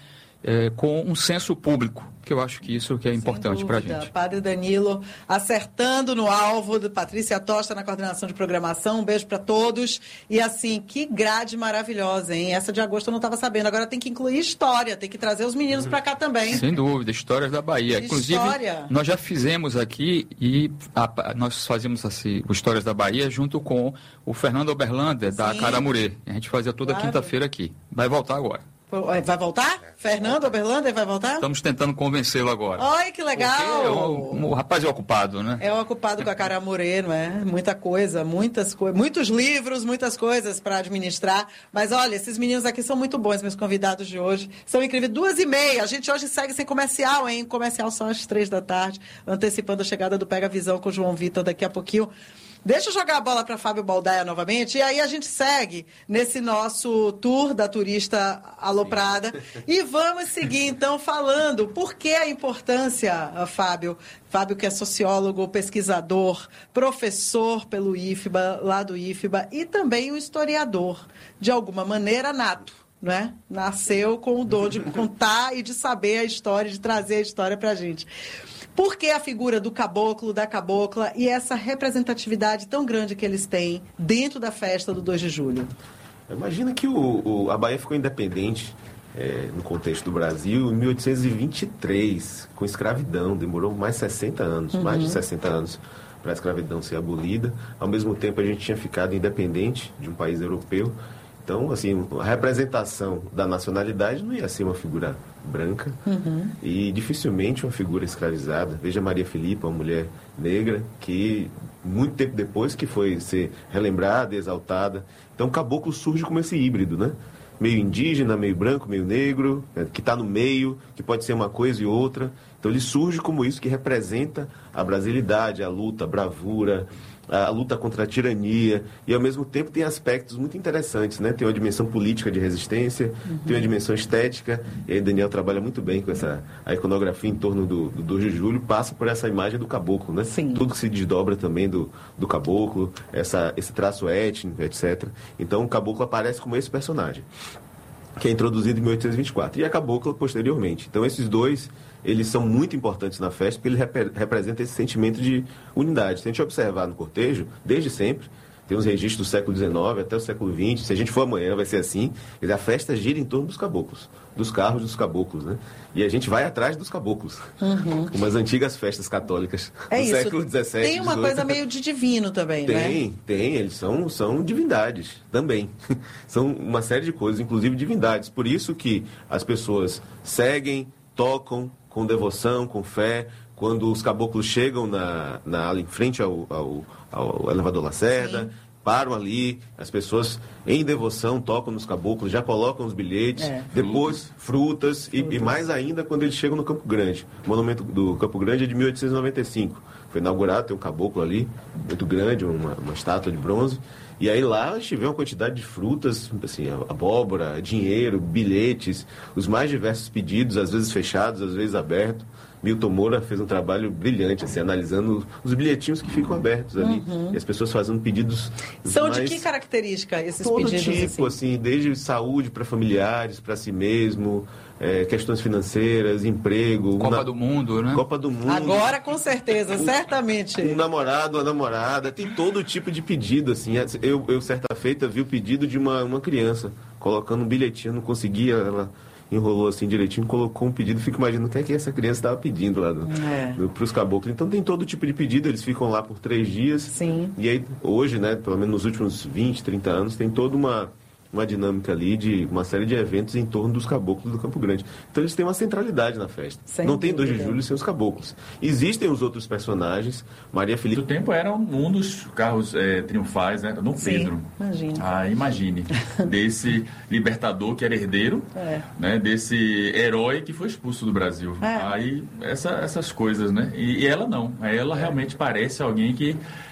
é, com um senso público, que eu acho que isso que é importante para a gente. Padre Danilo acertando no alvo, do Patrícia Tosta na coordenação de programação, um beijo para todos. E assim, que grade maravilhosa, hein? Essa de agosto eu não estava sabendo, agora tem que incluir história, tem que trazer os meninos para cá também. Sem dúvida, histórias da Bahia. Inclusive, história. Nós já fizemos aqui, e a, nós fazíamos assim, o Histórias da Bahia junto com o Fernando Oberlander, da Caramurê. A gente fazia toda claro. quinta-feira aqui. Vai voltar agora. Vai voltar? Fernando Oberlander vai voltar? Estamos tentando convencê-lo agora. Ai, que legal! É um, um rapaz é ocupado, né? É ocupado com a Caramurê, não é? Muita coisa, muitas coisas, muitos livros, muitas coisas para administrar. Mas olha, esses meninos aqui são muito bons, meus convidados de hoje. São incríveis. Duas e meia. A gente hoje segue sem comercial, hein? Comercial só às três da tarde, antecipando a chegada do Pega Visão com o João Vitor daqui a pouquinho. Deixa eu jogar a bola para Fábio Baldaia novamente, e aí a gente segue nesse nosso tour da turista aloprada. E vamos seguir, então, falando por que a importância, Fábio, Fábio que é sociólogo, pesquisador, professor pelo I F B A, lá do I F B A, e também um historiador, de alguma maneira nato. Né? Nasceu com o dom de contar e de saber a história, de trazer a história para a gente. Por que a figura do caboclo, da cabocla e essa representatividade tão grande que eles têm dentro da festa do dois de julho? Imagina que o, o, a Bahia ficou independente é, no contexto do Brasil em mil oitocentos e vinte e três, com escravidão. Demorou mais de sessenta anos, uhum. mais de sessenta anos para a escravidão ser abolida. Ao mesmo tempo, a gente tinha ficado independente de um país europeu. Então, assim, a representação da nacionalidade não ia ser uma figura branca uhum. e dificilmente uma figura escravizada. Veja Maria Filipa, uma mulher negra que, muito tempo depois, que foi ser relembrada, exaltada. Então, o caboclo surge como esse híbrido, né? Meio indígena, meio branco, meio negro, que está no meio, que pode ser uma coisa e outra. Então, ele surge como isso que representa a brasilidade, a luta, a bravura, a luta contra a tirania, e ao mesmo tempo tem aspectos muito interessantes, né? Tem uma dimensão política de resistência, uhum. tem uma dimensão estética, e aí Daniel trabalha muito bem com essa a iconografia em torno do, do dois de julho, passa por essa imagem do caboclo, né? Sim. Tudo que se desdobra também do, do caboclo, essa, esse traço étnico, etcétera. Então o caboclo aparece como esse personagem, que é introduzido em mil oitocentos e vinte e quatro, e a cabocla posteriormente. Então esses dois, eles são muito importantes na festa, porque eles rep- representam esse sentimento de unidade. Se a gente observar no cortejo, desde sempre, tem os registros do século dezenove até o século vinte, se a gente for amanhã vai ser assim, a festa gira em torno dos caboclos, dos carros dos caboclos, né? E a gente vai atrás dos caboclos, uhum. como as antigas festas católicas é do isso. século dezessete, Tem uma dezoito. Coisa meio de divino também, tem, né? Tem, tem, eles são, são divindades também. São uma série de coisas, inclusive divindades. Por isso que as pessoas seguem, tocam com devoção, com fé. Quando os caboclos chegam na, na ala em frente ao, ao, ao elevador Lacerda, sim. param ali, as pessoas em devoção tocam nos caboclos, já colocam os bilhetes, é. depois frutas, frutas. E, e mais ainda quando eles chegam no Campo Grande. O monumento do Campo Grande é de mil oitocentos e noventa e cinco. Foi inaugurado, tem um caboclo ali, muito grande, uma, uma estátua de bronze. E aí lá a gente vê uma quantidade de frutas, assim, abóbora, dinheiro, bilhetes, os mais diversos pedidos, às vezes fechados, às vezes abertos. Milton Moura fez um trabalho brilhante, assim, analisando os bilhetinhos que ficam abertos ali. Uhum. E as pessoas fazendo pedidos. São mais... de que característica esses Todo pedidos? Todo tipo, assim? assim, desde saúde para familiares, para si mesmo, é, questões financeiras, emprego. Copa na... do Mundo, né? Copa do Mundo. Agora, com certeza, um, certamente. Um namorado, uma namorada, tem todo tipo de pedido, assim. Eu, eu certa feita, vi o pedido de uma, uma criança, colocando um bilhetinho, não conseguia, ela... enrolou assim direitinho, colocou um pedido, fico imaginando o que é que essa criança estava pedindo lá é. para os caboclos. Então tem todo tipo de pedido, eles ficam lá por três dias. Sim. E aí hoje, né, pelo menos nos últimos vinte, trinta anos, tem toda uma, uma dinâmica ali de uma série de eventos em torno dos caboclos do Campo Grande. Então eles têm uma centralidade na festa. Sem Não tem dois de dúvida. julho sem os caboclos. Existem os outros personagens, Maria Filipe... Do tempo era um dos carros é, triunfais, né? Dom Pedro. Imagine. Ah, imagine. Desse libertador que era herdeiro, é. né? Desse herói que foi expulso do Brasil. É. Aí, essa, essas coisas, né? E, e ela não. Ela realmente parece alguém que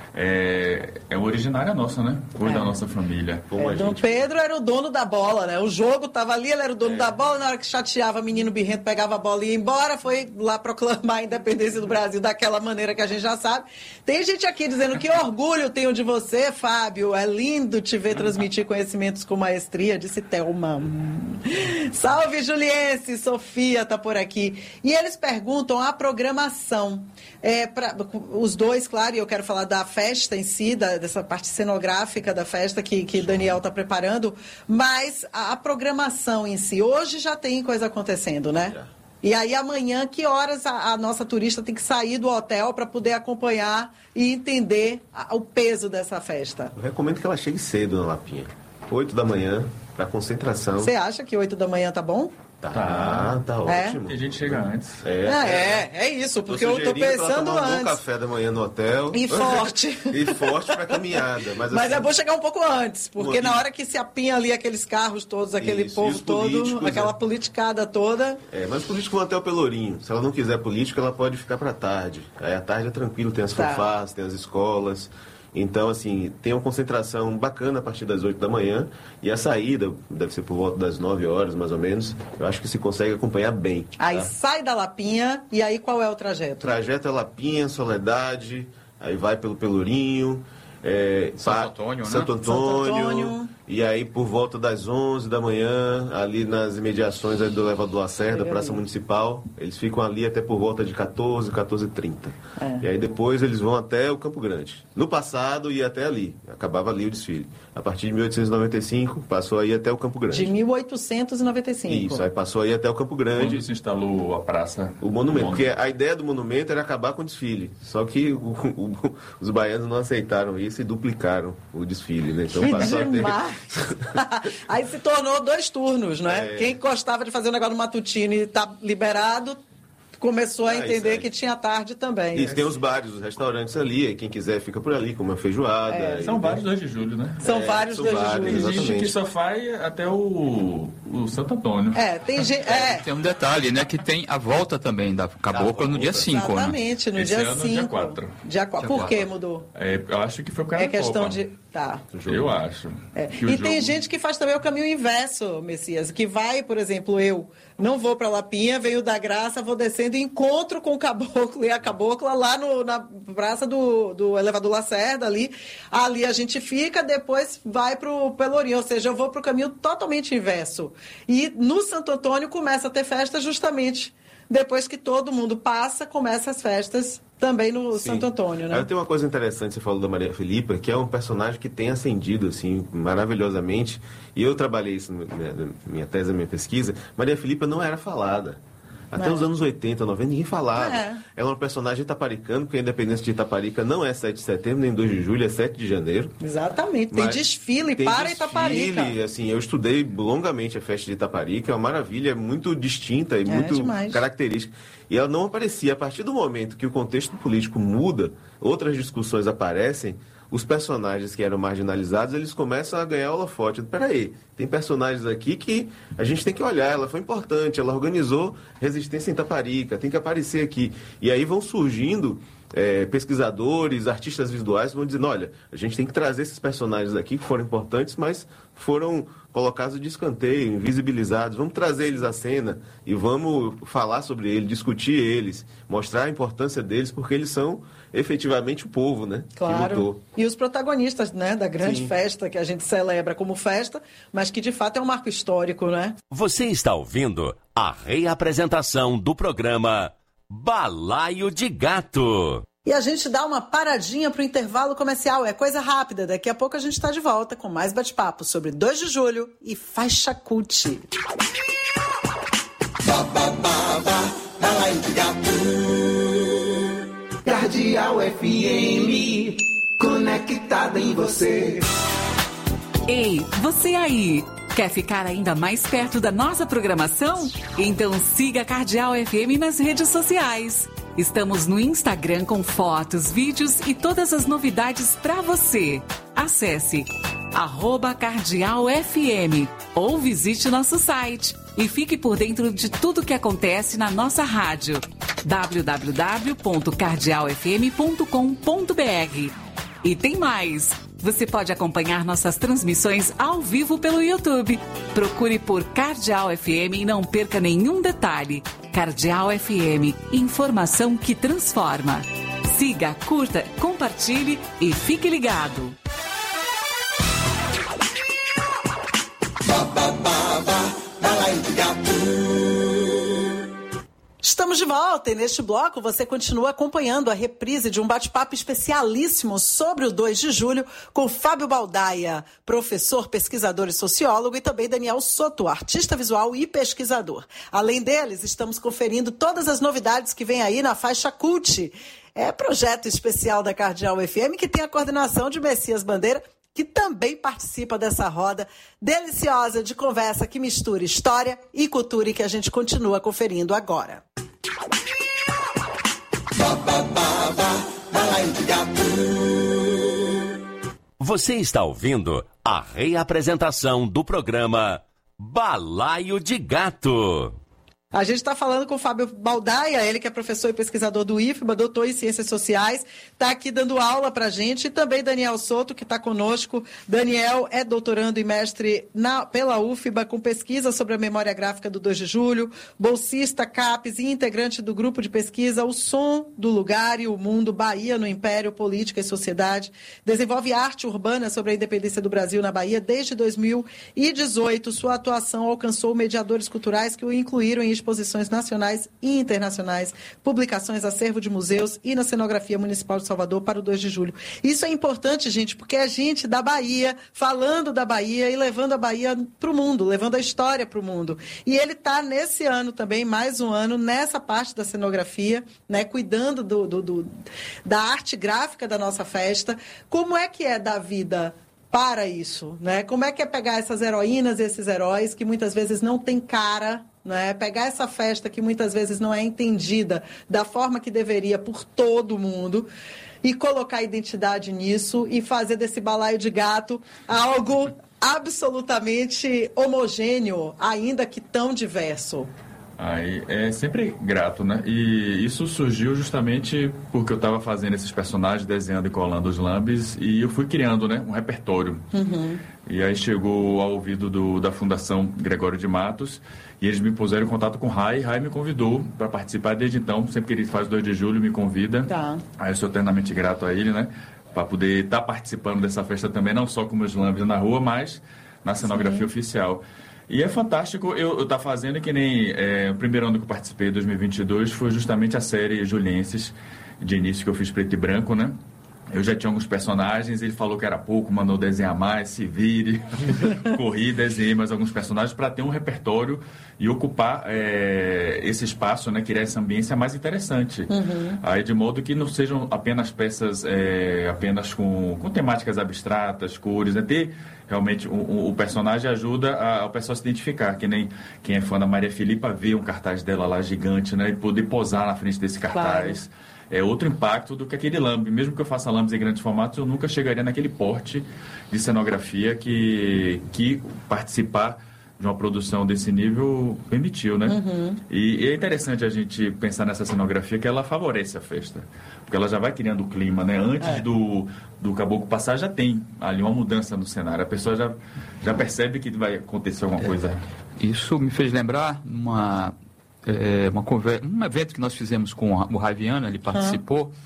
é, é originária nossa, né? Foi É. da nossa família. É, Dom Pedro era o dono da bola, né? O jogo tava ali, ele era o dono é. da bola, na hora que chateava, menino birrento pegava a bola e ia embora, foi lá proclamar a independência do Brasil daquela maneira que a gente já sabe. Tem gente aqui dizendo que orgulho tenho de você, Fábio, é lindo te ver transmitir conhecimentos com maestria, disse Thelma. Salve, Juliense, Sofia tá por aqui. E eles perguntam a programação. É, pra, os dois, claro, e eu quero falar da festa em si, da, dessa parte cenográfica da festa que, que Daniel está preparando, mas a, a programação em si. Hoje já tem coisa acontecendo, né? É. E aí amanhã, que horas a, a nossa turista tem que sair do hotel para poder acompanhar e entender a, o peso dessa festa? Eu recomendo que ela chegue cedo na Lapinha. oito da manhã, para concentração. Você acha que oito da manhã tá bom? Tá, tá, tá ótimo. É? E a gente chega antes. É, ah, é, é isso, porque eu tô pensando tomar um antes. bom café da manhã no hotel. E forte. E forte pra caminhada. Mas, mas assim, é bom chegar um pouco antes, porque uma... na hora que se apinha ali aqueles carros todos, aquele isso, povo todo, aquela é. politicada toda. É, mas os políticos vão até o Pelourinho. Se ela não quiser política, ela pode ficar pra tarde. Aí à tarde é tranquilo, tem as tá. fanfarras, tem as escolas. Então, assim, tem uma concentração bacana a partir das oito da manhã e a saída deve ser por volta das nove horas, mais ou menos. Eu acho que se consegue acompanhar bem. Aí tá? sai da Lapinha e aí qual é o trajeto? O trajeto é Lapinha, Soledade, aí vai pelo Pelourinho, é, Santo Antônio, Santo né? Antônio, Santo Antônio. E aí por volta das onze da manhã, ali nas imediações ali do elevador Lacerda, Praça Municipal, eles ficam ali até por volta de quatorze, quatorze e trinta. É. E aí depois eles vão até o Campo Grande. No passado ia até ali, acabava ali o desfile. A partir de mil oitocentos e noventa e cinco, passou aí até o Campo Grande. De mil oitocentos e noventa e cinco. Isso, aí passou aí até o Campo Grande. Quando se instalou a praça? O monumento, o porque a ideia do monumento era acabar com o desfile. Só que o, o, os baianos não aceitaram isso e duplicaram o desfile, né? Então passou a ter... Aí se tornou dois turnos, né? É. Quem gostava de fazer o negócio no matutino e tá liberado, começou a ah, entender que tinha tarde também. Isso, né? Tem os bares, os restaurantes ali, quem quiser fica por ali, como a feijoada. É. São vários dois de julho, né? São é, vários dois de julho. Tem gente que só vai até o, o Santo Antônio. É, tem gente... É. Tem um detalhe, né? Que tem a volta também da Cabocla no dia cinco, Exatamente, né? no Esse dia ano, cinco. dia quatro. Dia quatro. Por que mudou? É, eu acho que foi o cara É questão de... Tá. Eu acho. É. E tem jogo... gente que faz também o caminho inverso, Messias, que vai, por exemplo, eu não vou para Lapinha, venho da Graça, vou descendo e encontro com o caboclo e a cabocla lá no, na praça do, do elevador Lacerda, ali. Ali a gente fica, depois vai para o Pelourinho, ou seja, eu vou para o caminho totalmente inverso. E no Santo Antônio começa a ter festa justamente depois que todo mundo passa, começa as festas também no Sim. Santo Antônio, né? Aí tem uma coisa interessante, você falou da Maria Filipa, que é um personagem que tem ascendido, assim, maravilhosamente. E eu trabalhei isso na minha, minha tese, na minha pesquisa. Maria Filipa não era falada. Até não. os anos oitenta, noventa, ninguém falava. É. Ela é um personagem itaparicano, porque a independência de Itaparica não é sete de setembro, nem dois de julho, é sete de janeiro. Exatamente. Tem desfile tem para desfile, Itaparica. Assim, eu estudei longamente a festa de Itaparica, é uma maravilha, é muito distinta e é muito demais. característica. E ela não aparecia. A partir do momento que o contexto político muda, outras discussões aparecem, os personagens que eram marginalizados, eles começam a ganhar holofote. Peraí, tem personagens aqui que a gente tem que olhar, ela foi importante, ela organizou resistência em Itaparica, tem que aparecer aqui. E aí vão surgindo é, pesquisadores, artistas visuais, vão dizendo, olha, a gente tem que trazer esses personagens aqui que foram importantes, mas foram colocados de escanteio, invisibilizados. Vamos trazer eles à cena e vamos falar sobre eles, discutir eles, mostrar a importância deles, porque eles são efetivamente o povo, né? Claro. Que lutou. E os protagonistas, né, da grande Sim. festa que a gente celebra como festa, mas que de fato é um marco histórico, né? Você está ouvindo a reapresentação do programa Balaio de Gato. E a gente dá uma paradinha para o intervalo comercial. É coisa rápida. Daqui a pouco a gente está de volta com mais bate-papo sobre dois de julho e faixa cult. Balaio de Gato. Cardeal F M, conectada em você. Ei, você aí, quer ficar ainda mais perto da nossa programação? Então siga a Cardeal F M nas redes sociais. Estamos no Instagram com fotos, vídeos e todas as novidades para você. Acesse arroba Cardeal F M ou visite nosso site e fique por dentro de tudo que acontece na nossa rádio. w w w ponto cardeal f m ponto com ponto b r. E tem mais! Você pode acompanhar nossas transmissões ao vivo pelo YouTube. Procure por Cardeal F M e não perca nenhum detalhe. Cardeal F M, informação que transforma. Siga, curta, compartilhe e fique ligado. Estamos de volta e neste bloco você continua acompanhando a reprise de um bate-papo especialíssimo sobre o dois de julho com Fábio Baldaia, professor, pesquisador e sociólogo, e também Daniel Soto, artista visual e pesquisador. Além deles, estamos conferindo todas as novidades que vem aí na faixa Cult. É projeto especial da Cardeal F M que tem a coordenação de Messias Bandeira, que também participa dessa roda deliciosa de conversa que mistura história e cultura e que a gente continua conferindo agora. Você está ouvindo a reapresentação do programa Balaio de Gato. A gente está falando com o Fábio Baldaia, ele que é professor e pesquisador do I F B A, doutor em Ciências Sociais, está aqui dando aula para a gente, e também Daniel Soto, que está conosco. Daniel é doutorando e mestre na, pela U F B A, com pesquisa sobre a memória gráfica do dois de julho, bolsista CAPES e integrante do grupo de pesquisa O Som do Lugar e o Mundo, Bahia no Império, Política e Sociedade. Desenvolve arte urbana sobre a independência do Brasil na Bahia desde dois mil e dezoito. Sua atuação alcançou mediadores culturais que o incluíram em exposições nacionais e internacionais, publicações, acervo de museus e na cenografia municipal de Salvador para o dois de julho. Isso é importante, gente, porque é gente da Bahia, falando da Bahia e levando a Bahia para o mundo, levando a história para o mundo. E ele está nesse ano também, mais um ano, nessa parte da cenografia, né, cuidando do, do, do, da arte gráfica da nossa festa. Como é que é da vida para isso, né? Como é que é pegar essas heroínas e esses heróis que muitas vezes não têm cara, né? Pegar essa festa que muitas vezes não é entendida da forma que deveria por todo mundo e colocar identidade nisso e fazer desse balaio de gato algo absolutamente homogêneo, ainda que tão diverso. Aí é sempre grato, né? E isso surgiu justamente porque eu estava fazendo esses personagens, desenhando e colando os lambes, e eu fui criando, né, um repertório. Uhum. E aí chegou ao ouvido do, da Fundação Gregório de Matos, e eles me puseram em contato com o Rai, e Rai me convidou para participar desde então. Sempre que ele faz dois de julho, me convida. Tá. Aí eu sou eternamente grato a ele, né? Para poder estar tá participando dessa festa também, não só com meus lambes na rua, mas na cenografia Sim. oficial. E é fantástico eu estar tá fazendo que nem é, o primeiro ano que eu participei, em dois mil e vinte e dois, foi justamente a série Julienses, de início que eu fiz preto e branco, né? Eu já tinha alguns personagens, ele falou que era pouco, mandou desenhar mais, se vire. Corri, desenhei mais alguns personagens para ter um repertório e ocupar é, esse espaço, né? Criar essa ambiência mais interessante. Uhum. Aí, de modo que não sejam apenas peças é, apenas com, com temáticas abstratas, cores, né? Ter realmente o, o, o personagem ajuda a, a pessoa se identificar, que nem quem é fã da Maria Filipa vê um cartaz dela lá gigante, né? E poder posar na frente desse cartaz. Claro. É outro impacto do que aquele lambe. Mesmo que eu faça lambes em grandes formatos, eu nunca chegaria naquele porte de cenografia que, que participar de uma produção desse nível permitiu, né? Uhum. E, e é interessante a gente pensar nessa cenografia que ela favorece a festa. Porque ela já vai criando o clima, né? Antes é. do, do caboclo passar, já tem ali uma mudança no cenário. A pessoa já, já percebe que vai acontecer alguma é. coisa. Isso me fez lembrar uma... É, uma conversa, um evento que nós fizemos com o Raiviano, ele participou, uhum.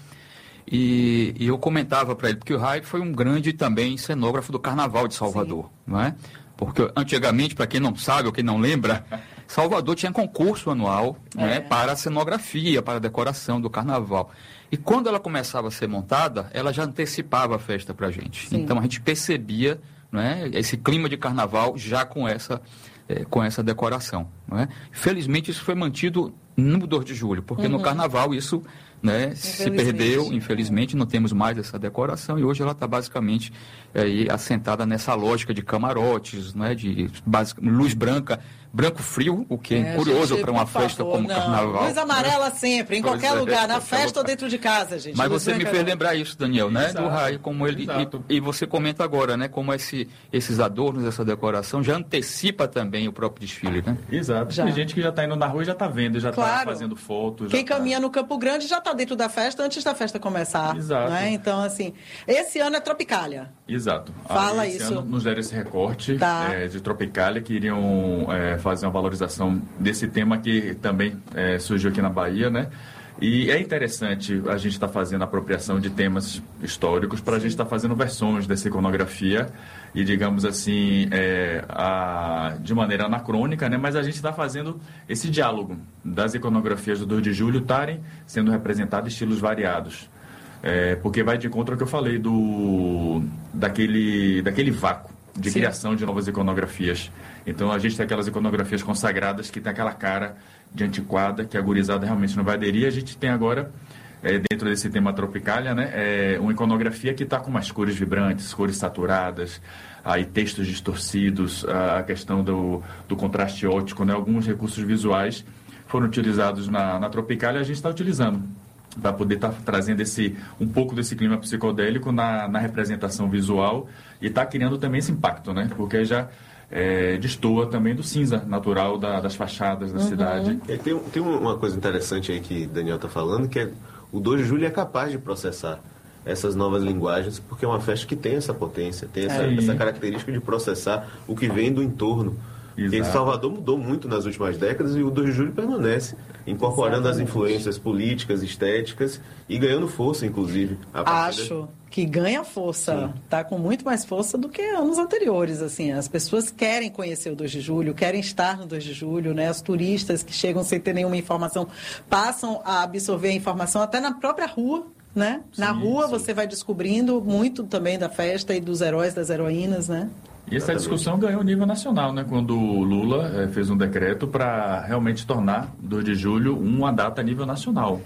e, e eu comentava para ele, porque o Rai foi um grande também cenógrafo do Carnaval de Salvador, Sim. não é? Porque antigamente, para quem não sabe ou quem não lembra, Salvador tinha concurso anual é. né, para a cenografia, para a decoração do Carnaval. E quando ela começava a ser montada, ela já antecipava a festa para a gente. Sim. Então a gente percebia, não é, esse clima de Carnaval já com essa... É, com essa decoração, não é? Felizmente isso foi mantido no dois de julho, porque uhum. no Carnaval isso, né, se perdeu, infelizmente não temos mais essa decoração e hoje ela está basicamente é, assentada nessa lógica de camarotes, né, de basic, luz branca, branco frio, o que é, é curioso para uma festa favor, como o Carnaval. Luz amarela né? sempre, em pois qualquer é, lugar, na festa lugar. Ou dentro de casa, gente. Mas você me fez lembrar isso, Daniel, né, Exato. do Rai, como ele e, e você comenta agora, né, como esse, esses adornos, essa decoração já antecipa também o próprio desfile, né? Exato. Já. Tem gente que já está indo na rua e já está vendo, já está claro. fazendo fotos. Quem caminha tá... no Campo Grande já está dentro da festa antes da festa começar. Exato. Né? Então, assim, esse ano é Tropicália. Exato. Fala Aí, esse isso. Ano nos deram esse recorte tá. é, de Tropicália, que iriam é, fazer uma valorização desse tema que também é, surgiu aqui na Bahia, né? E é interessante a gente estar tá fazendo apropriação de temas históricos para a gente estar tá fazendo versões dessa iconografia e, digamos assim, é, a, de maneira anacrônica, né? Mas a gente está fazendo esse diálogo das iconografias do dois de julho estarem sendo representadas em estilos variados. É, porque vai de encontro ao que eu falei do, daquele, daquele vácuo de Sim. criação de novas iconografias. Então a gente tem aquelas iconografias consagradas que tem aquela cara de antiquada, que a gurizada realmente não vai aderir. A gente tem agora, é, dentro desse tema Tropicália, né, é, uma iconografia que está com mais cores vibrantes, cores saturadas, aí textos distorcidos, a questão do, do contraste óptico, né, alguns recursos visuais foram utilizados na, na Tropicália, a gente está utilizando para poder estar tá trazendo esse, um pouco desse clima psicodélico na, na representação visual e está criando também esse impacto, né, porque já... É, destoa também do cinza natural da, das fachadas da uhum. cidade. É, tem, tem uma coisa interessante aí que o Daniel está falando, que é o dois de julho é capaz de processar essas novas linguagens, porque é uma festa que tem essa potência, tem essa, é. essa característica de processar o que vem do entorno. Exato. E Salvador mudou muito nas últimas décadas e o dois de julho permanece, incorporando Exatamente. as influências políticas, estéticas e ganhando força, inclusive. Acho que ganha força, está com muito mais força do que anos anteriores. Assim, as pessoas querem conhecer o dois de julho, querem estar no dois de julho, né? Os turistas que chegam sem ter nenhuma informação passam a absorver a informação até na própria rua. Né? Sim, na rua sim. você vai descobrindo muito também da festa e dos heróis, das heroínas, né? E essa discussão ganhou nível nacional, né? Quando o Lula eh, fez um decreto para realmente tornar dois de julho uma data a nível nacional.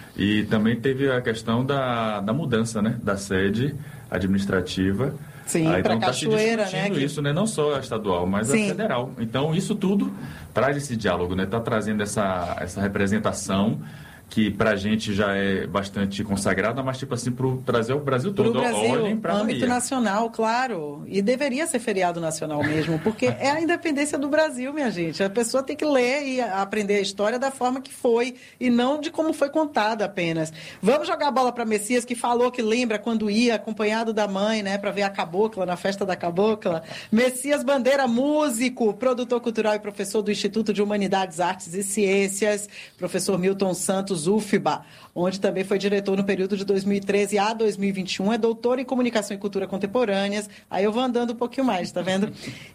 E também teve a questão da, da mudança, né? Da sede administrativa. Sim, para então, Cachoeira, tá né? Que... Isso, né? Não só a estadual, mas Sim. a federal. Então, isso tudo traz esse diálogo, né? Está trazendo essa, essa representação que pra gente já é bastante consagrada, mas tipo assim, pro trazer o Brasil todo, pro Brasil, olhem pra âmbito Bahia. nacional, claro. E deveria ser feriado nacional mesmo, porque é a independência do Brasil, minha gente. A pessoa tem que ler e aprender a história da forma que foi, e não de como foi contada apenas. Vamos jogar a bola para Messias, que falou que lembra quando ia acompanhado da mãe, né, para ver a cabocla, na festa da cabocla. Messias Bandeira, músico, produtor cultural e professor do Instituto de Humanidades, Artes e Ciências, professor Milton Santos, U F B A, onde também foi diretor no período de dois mil e treze a dois mil e vinte e um, é doutor em Comunicação e Cultura Contemporâneas, aí eu vou andando um pouquinho mais, tá vendo?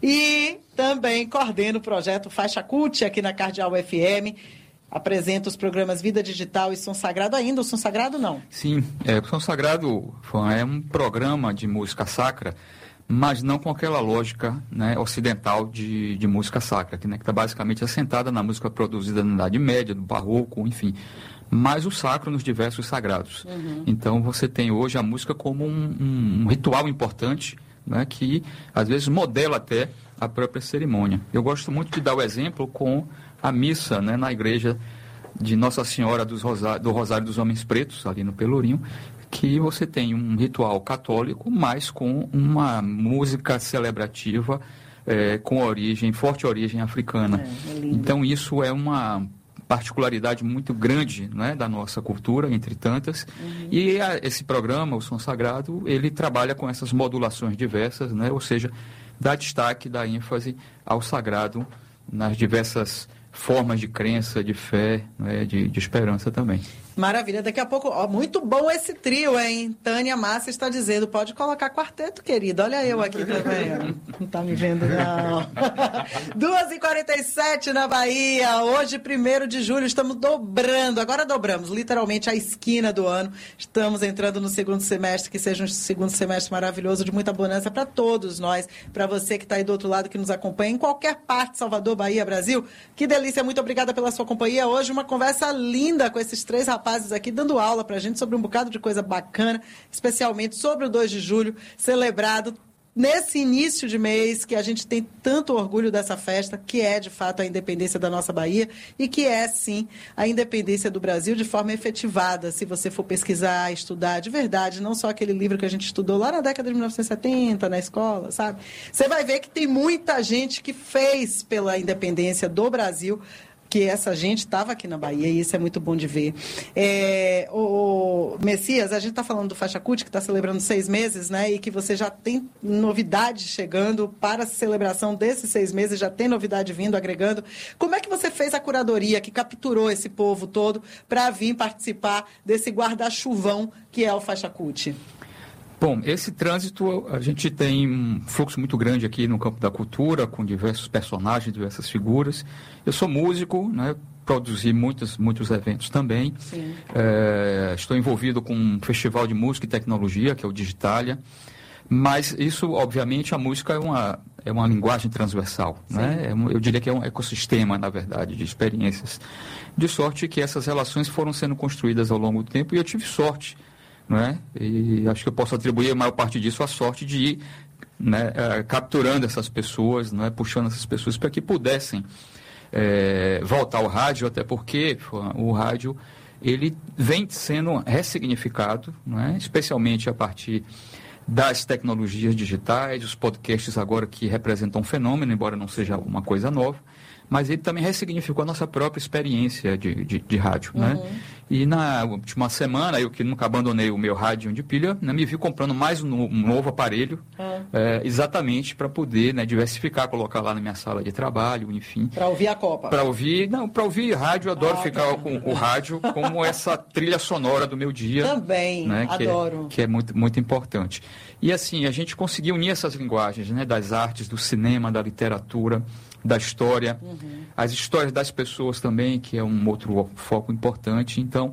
E também coordena o projeto Faixa Cult aqui na Cardeal F M, apresenta os programas Vida Digital e Som Sagrado ainda, o Som Sagrado não? Sim, é, o Som Sagrado é um programa de música sacra, mas não com aquela lógica, né, ocidental de, de música sacra, que né, está basicamente assentada na música produzida na Idade Média, do Barroco, enfim, mas o sacro nos diversos sagrados. Uhum. Então você tem hoje a música como um, um, um ritual importante, né, que às vezes modela até a própria cerimônia. Eu gosto muito de dar o exemplo com a missa, né, na igreja de Nossa Senhora dos Rosário, do Rosário dos Homens Pretos, ali no Pelourinho, que você tem um ritual católico, mas com uma música celebrativa é, com origem, forte origem africana. É, é então isso é uma particularidade muito grande, né, da nossa cultura, entre tantas. Uhum. E a, esse programa, o Som Sagrado, ele trabalha com essas modulações diversas, né, ou seja, dá destaque, dá ênfase ao sagrado nas diversas formas de crença, de fé, né, de, de esperança também. Maravilha, daqui a pouco, ó, muito bom esse trio, hein? Tânia Massa está dizendo, pode colocar quarteto, querido. Olha eu aqui também, não tá me vendo, não. duas e quarenta e sete na Bahia, hoje, primeiro de julho, estamos dobrando, agora dobramos, literalmente, a esquina do ano. Estamos entrando no segundo semestre, que seja um segundo semestre maravilhoso, de muita bonança para todos nós, para você que está aí do outro lado, que nos acompanha em qualquer parte, Salvador, Bahia, Brasil. Que delícia, muito obrigada pela sua companhia. Hoje, uma conversa linda com esses três rapazes rapazes aqui dando aula pra gente sobre um bocado de coisa bacana, especialmente sobre o dois de julho, celebrado nesse início de mês, que a gente tem tanto orgulho dessa festa, que é, de fato, a independência da nossa Bahia e que é, sim, a independência do Brasil de forma efetivada, se você for pesquisar, estudar de verdade, não só aquele livro que a gente estudou lá na década de mil novecentos e setenta, na escola, sabe? Você vai ver que tem muita gente que fez pela independência do Brasil que essa gente estava aqui na Bahia, e isso é muito bom de ver. É, o, o Messias, a gente está falando do Faixa Cult, que está celebrando seis meses, né? E que você já tem novidades chegando para a celebração desses seis meses, já tem novidade vindo, agregando. Como é que você fez a curadoria que capturou esse povo todo para vir participar desse guarda-chuvão que é o Faixa Cult? Bom, esse trânsito, a gente tem um fluxo muito grande aqui no campo da cultura, com diversos personagens, diversas figuras. Eu sou músico, né? Produzi muitos, muitos eventos também. É, estou envolvido com um festival de música e tecnologia, que é o Digitalia. Mas isso, obviamente, a música é uma, é uma linguagem transversal, né? Eu diria que é um ecossistema, na verdade, de experiências. De sorte que essas relações foram sendo construídas ao longo do tempo e eu tive sorte. Não é? E acho que eu posso atribuir a maior parte disso à sorte de ir, né, uh, capturando essas pessoas, não é? Puxando essas pessoas para que pudessem é, voltar ao rádio, até porque o rádio ele vem sendo ressignificado, não é? Especialmente a partir das tecnologias digitais, os podcasts agora que representam um fenômeno, embora não seja uma coisa nova, mas ele também ressignificou a nossa própria experiência de, de, de rádio, uhum. né? E na última semana, eu que nunca abandonei o meu rádio de pilha, né, me vi comprando mais um, um novo aparelho, uhum. é, exatamente para poder, né, diversificar, colocar lá na minha sala de trabalho, enfim. Para ouvir a Copa. Para ouvir, não, para ouvir rádio, eu adoro ah, ficar tá. com o rádio como essa trilha sonora do meu dia. Também, né, que adoro. É, que é muito, muito importante. E assim, a gente conseguiu unir essas linguagens, né, das artes, do cinema, da literatura, da história, uhum. as histórias das pessoas também, que é um outro foco importante. Então,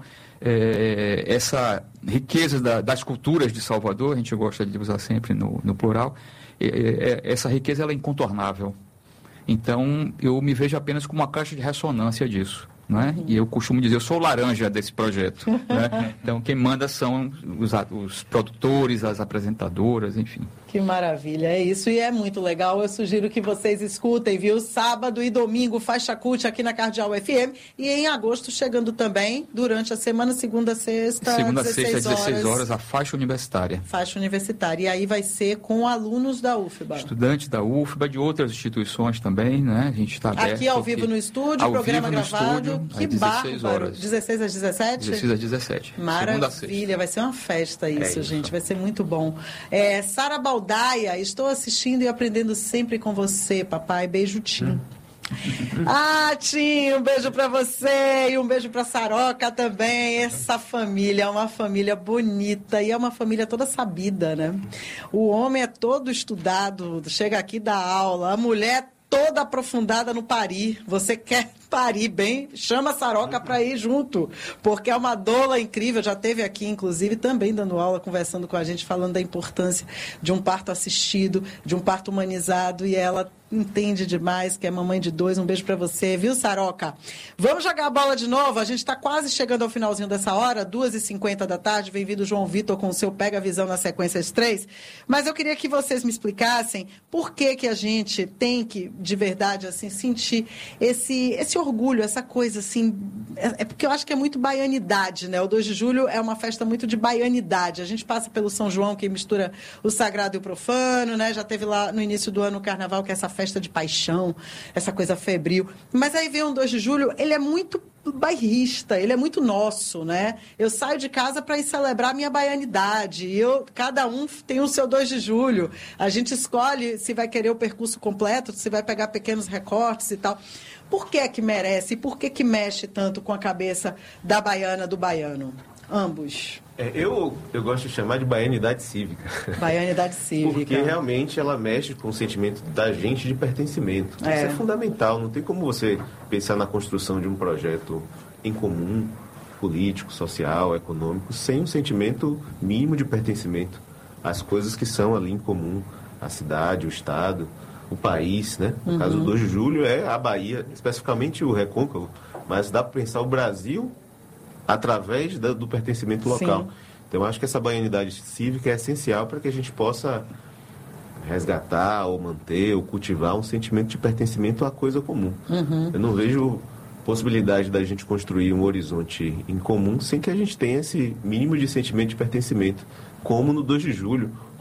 é, essa riqueza da, das culturas de Salvador, a gente gosta de usar sempre no, no plural, é, é, essa riqueza ela é incontornável. Então, eu me vejo apenas como uma caixa de ressonância disso. Né? Uhum. E eu costumo dizer, eu sou o laranja desse projeto. Né? Então, quem manda são os, os produtores, as apresentadoras, enfim. Que maravilha, é isso. E é muito legal. Eu sugiro que vocês escutem, viu? Sábado e domingo, Faixa Cult aqui na Cardeal F M. E em agosto, chegando também, durante a semana, segunda, sexta, segunda, dezesseis sexta, horas. dezesseis horas, a faixa universitária. Faixa universitária. E aí vai ser com alunos da U F B A. Estudantes da U F B A, de outras instituições também, né? A gente está aberto. Aqui ao vivo no estúdio, ao programa vivo no gravado. Estúdio, que dezesseis horas. dezesseis às dezessete? dezesseis às dezessete. Maravilha, vai ser uma festa isso, é isso. gente. Vai ser muito bom. É, Sara Baldaia, estou assistindo e aprendendo sempre com você, papai. Beijo, Tim. Ah, Tim, um beijo pra você e um beijo pra Saroca também. Essa família é uma família bonita e é uma família toda sabida, né? O homem é todo estudado, chega aqui dá aula. A mulher toda aprofundada no parir. Você quer parir bem, chama a Saroca para ir junto, porque é uma doula incrível, já esteve aqui, inclusive, também dando aula, conversando com a gente, falando da importância de um parto assistido, de um parto humanizado, e ela entende demais, que é mamãe de dois. Um beijo para você, viu, Saroca? Vamos jogar a bola de novo, a gente está quase chegando ao finalzinho dessa hora, duas e cinquenta da tarde, vem vindo o João Vitor com o seu Pega a Visão na sequência três, mas eu queria que vocês me explicassem por que que a gente tem que, de verdade, assim, sentir esse, esse orgulho, essa coisa, assim, é, é porque eu acho que é muito baianidade, né? O dois de julho é uma festa muito de baianidade, a gente passa pelo São João, que mistura o sagrado e o profano, né? Já teve lá no início do ano o carnaval, que é essa festa festa de paixão, essa coisa febril. Mas aí vem um dois de julho, ele é muito bairrista, ele é muito nosso, né? Eu saio de casa para ir celebrar a minha baianidade. Eu, cada um tem o seu dois de julho. A gente escolhe se vai querer o percurso completo, se vai pegar pequenos recortes e tal. Por que é que merece? E por que que mexe tanto com a cabeça da baiana, do baiano? Ambos. É, eu, eu gosto de chamar de baianidade cívica. Baianidade cívica. Porque realmente ela mexe com o sentimento da gente de pertencimento. É. Isso é fundamental. Não tem como você pensar na construção de um projeto em comum, político, social, econômico, sem um sentimento mínimo de pertencimento às coisas que são ali em comum. A cidade, o estado, o país, né? No uhum. caso do dois de julho é a Bahia, especificamente o Recôncavo. Mas dá para pensar o Brasil através do, do pertencimento local. Sim. Então, eu acho que essa baianidade cívica é essencial para que a gente possa resgatar, ou manter, ou cultivar um sentimento de pertencimento à coisa comum. Uhum. Eu não vejo possibilidade da gente construir um horizonte em comum sem que a gente tenha esse mínimo de sentimento de pertencimento, como no dois de julho,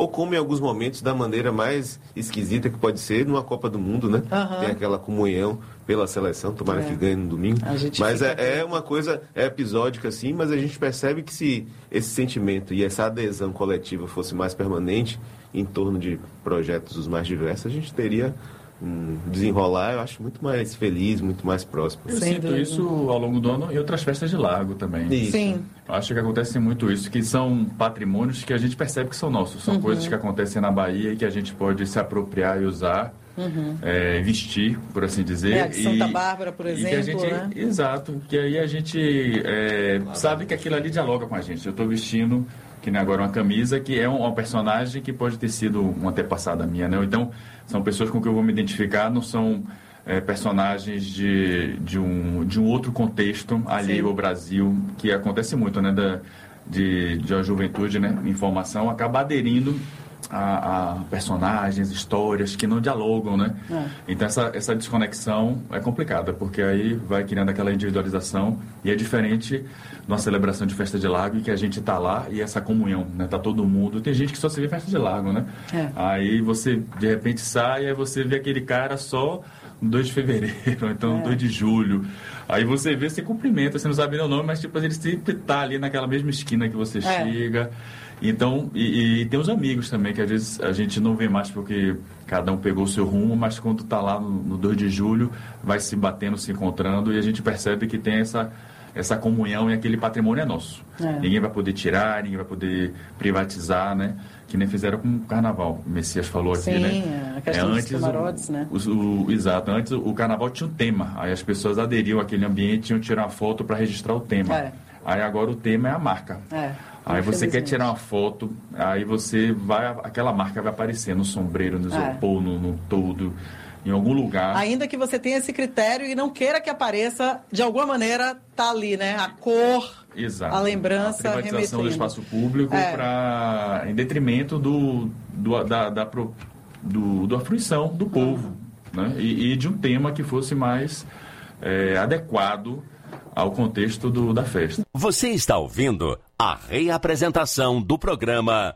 ou como em alguns momentos da maneira mais esquisita que pode ser numa Copa do Mundo, né? Uhum. Tem aquela comunhão pela seleção, tomara é. que ganhe no domingo. Mas é, é uma coisa é episódica, assim, mas a gente percebe que se esse sentimento e essa adesão coletiva fosse mais permanente em torno de projetos os mais diversos, a gente teria um desenrolar, eu acho, muito mais feliz, muito mais próximo. Eu Sem sinto dúvida. Isso ao longo do ano em outras festas de lago também. Isso. Sim. Eu acho que acontece muito isso, que são patrimônios que a gente percebe que são nossos. São uhum. coisas que acontecem na Bahia e que a gente pode se apropriar e usar, uhum. é, vestir, por assim dizer. É, de Santa e, Bárbara, por exemplo, a gente, né? Exato. Que aí a gente é, sabe que aquilo ali dialoga com a gente. Eu estou vestindo, que nem agora, uma camisa que é um, um personagem que pode ter sido uma antepassada minha, né? Então, são pessoas com que eu vou me identificar, não são é, personagens de, de, um, de um outro contexto alheio ao Brasil, que acontece muito, né? Da, de, de a juventude, né? Informação, acaba aderindo a, a personagens, histórias que não dialogam, né? É. Então, essa, essa desconexão é complicada, porque aí vai criando aquela individualização e é diferente de uma celebração de festa de lago em que a gente está lá e essa comunhão, né? Tá todo mundo. Tem gente que só se vê festa de lago, né? É. Aí você, de repente, sai e aí você vê aquele cara só no dois de fevereiro, ou então no é. dois de julho. Aí você vê, você cumprimenta, você não sabe nem o nome, mas tipo, ele sempre tá ali naquela mesma esquina que você é. chega. Então, e, e tem os amigos também, que às vezes a gente não vê mais porque cada um pegou o seu rumo, mas quando tá lá no, no dois de julho, vai se batendo, se encontrando, e a gente percebe que tem essa, essa comunhão e aquele patrimônio é nosso. É. Ninguém vai poder tirar, ninguém vai poder privatizar, né? Que nem fizeram com o Carnaval, o Messias falou aqui, Sim, né? Sim, a questão é, antes dos camarotes, o, né? O, o, exato, antes o Carnaval tinha um tema, aí as pessoas aderiam àquele ambiente e iam tirar uma foto para registrar o tema. É. Aí agora o tema é a marca. É. Aí você quer tirar uma foto, aí você vai, aquela marca vai aparecer no sombreiro, no isopor, é. no, no todo, em algum lugar. Ainda que você tenha esse critério e não queira que apareça, de alguma maneira, tá ali, né? A cor, Exato. a lembrança, a privatização remetendo. do espaço público é. pra, em detrimento do, do, da, da, pro, do, da fruição do povo, uhum. né? E, e de um tema que fosse mais é, adequado ao contexto do, da festa. Você está ouvindo a reapresentação do programa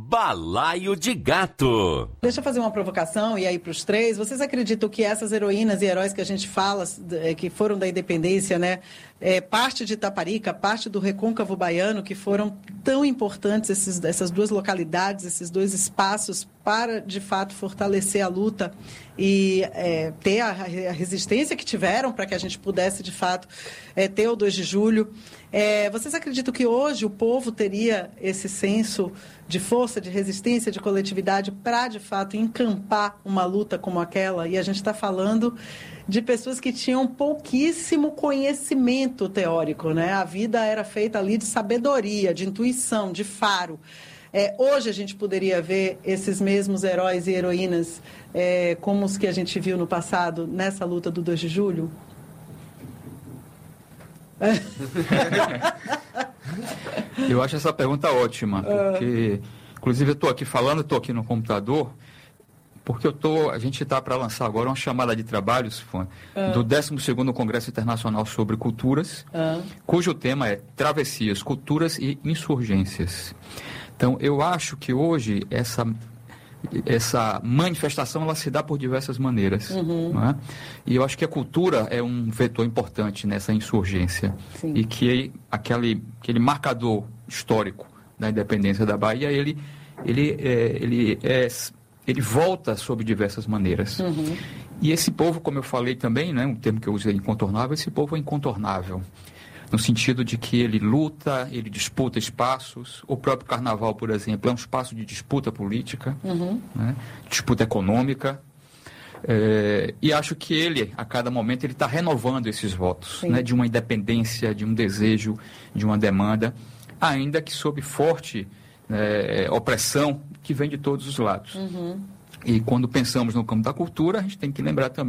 Balaio de Gato. Deixa eu fazer uma provocação e aí para os três. Vocês acreditam que essas heroínas e heróis que a gente fala, que foram da independência, né? É, parte de Itaparica, parte do Recôncavo Baiano, que foram tão importantes esses, essas duas localidades, esses dois espaços para, de fato, fortalecer a luta e é, ter a, a resistência que tiveram para que a gente pudesse, de fato, é, ter o dois de julho. É, vocês acreditam que hoje o povo teria esse senso de força, de resistência, de coletividade para, de fato, encampar uma luta como aquela? E a gente está falando de pessoas que tinham pouquíssimo conhecimento teórico, né? A vida era feita ali de sabedoria, de intuição, de faro. É, hoje a gente poderia ver esses mesmos heróis e heroínas é, como os que a gente viu no passado nessa luta do dois de julho? Eu acho essa pergunta ótima, porque, inclusive, eu estou aqui falando, estou aqui no computador, porque eu tô, a gente está para lançar agora uma chamada de trabalhos uh. do décimo segundo Congresso Internacional sobre Culturas, uh. cujo tema é Travessias, Culturas e Insurgências. Então, eu acho que hoje essa, essa manifestação ela se dá por diversas maneiras. Uhum. Né? E eu acho que a cultura é um vetor importante nessa insurgência. Sim. E que aquele, aquele marcador histórico da independência da Bahia, ele, ele, é, ele, é, ele volta sob diversas maneiras. Uhum. E esse povo, como eu falei também, né, um termo que eu usei, incontornável, esse povo é incontornável. No sentido de que ele luta, ele disputa espaços. O próprio Carnaval, por exemplo, é um espaço de disputa política, uhum. né? Disputa econômica. É, e acho que ele, a cada momento, ele está renovando esses votos, né? De uma independência, de um desejo, de uma demanda, ainda que sob forte é, opressão que vem de todos os lados. Uhum. E quando pensamos no campo da cultura, a gente tem que lembrar também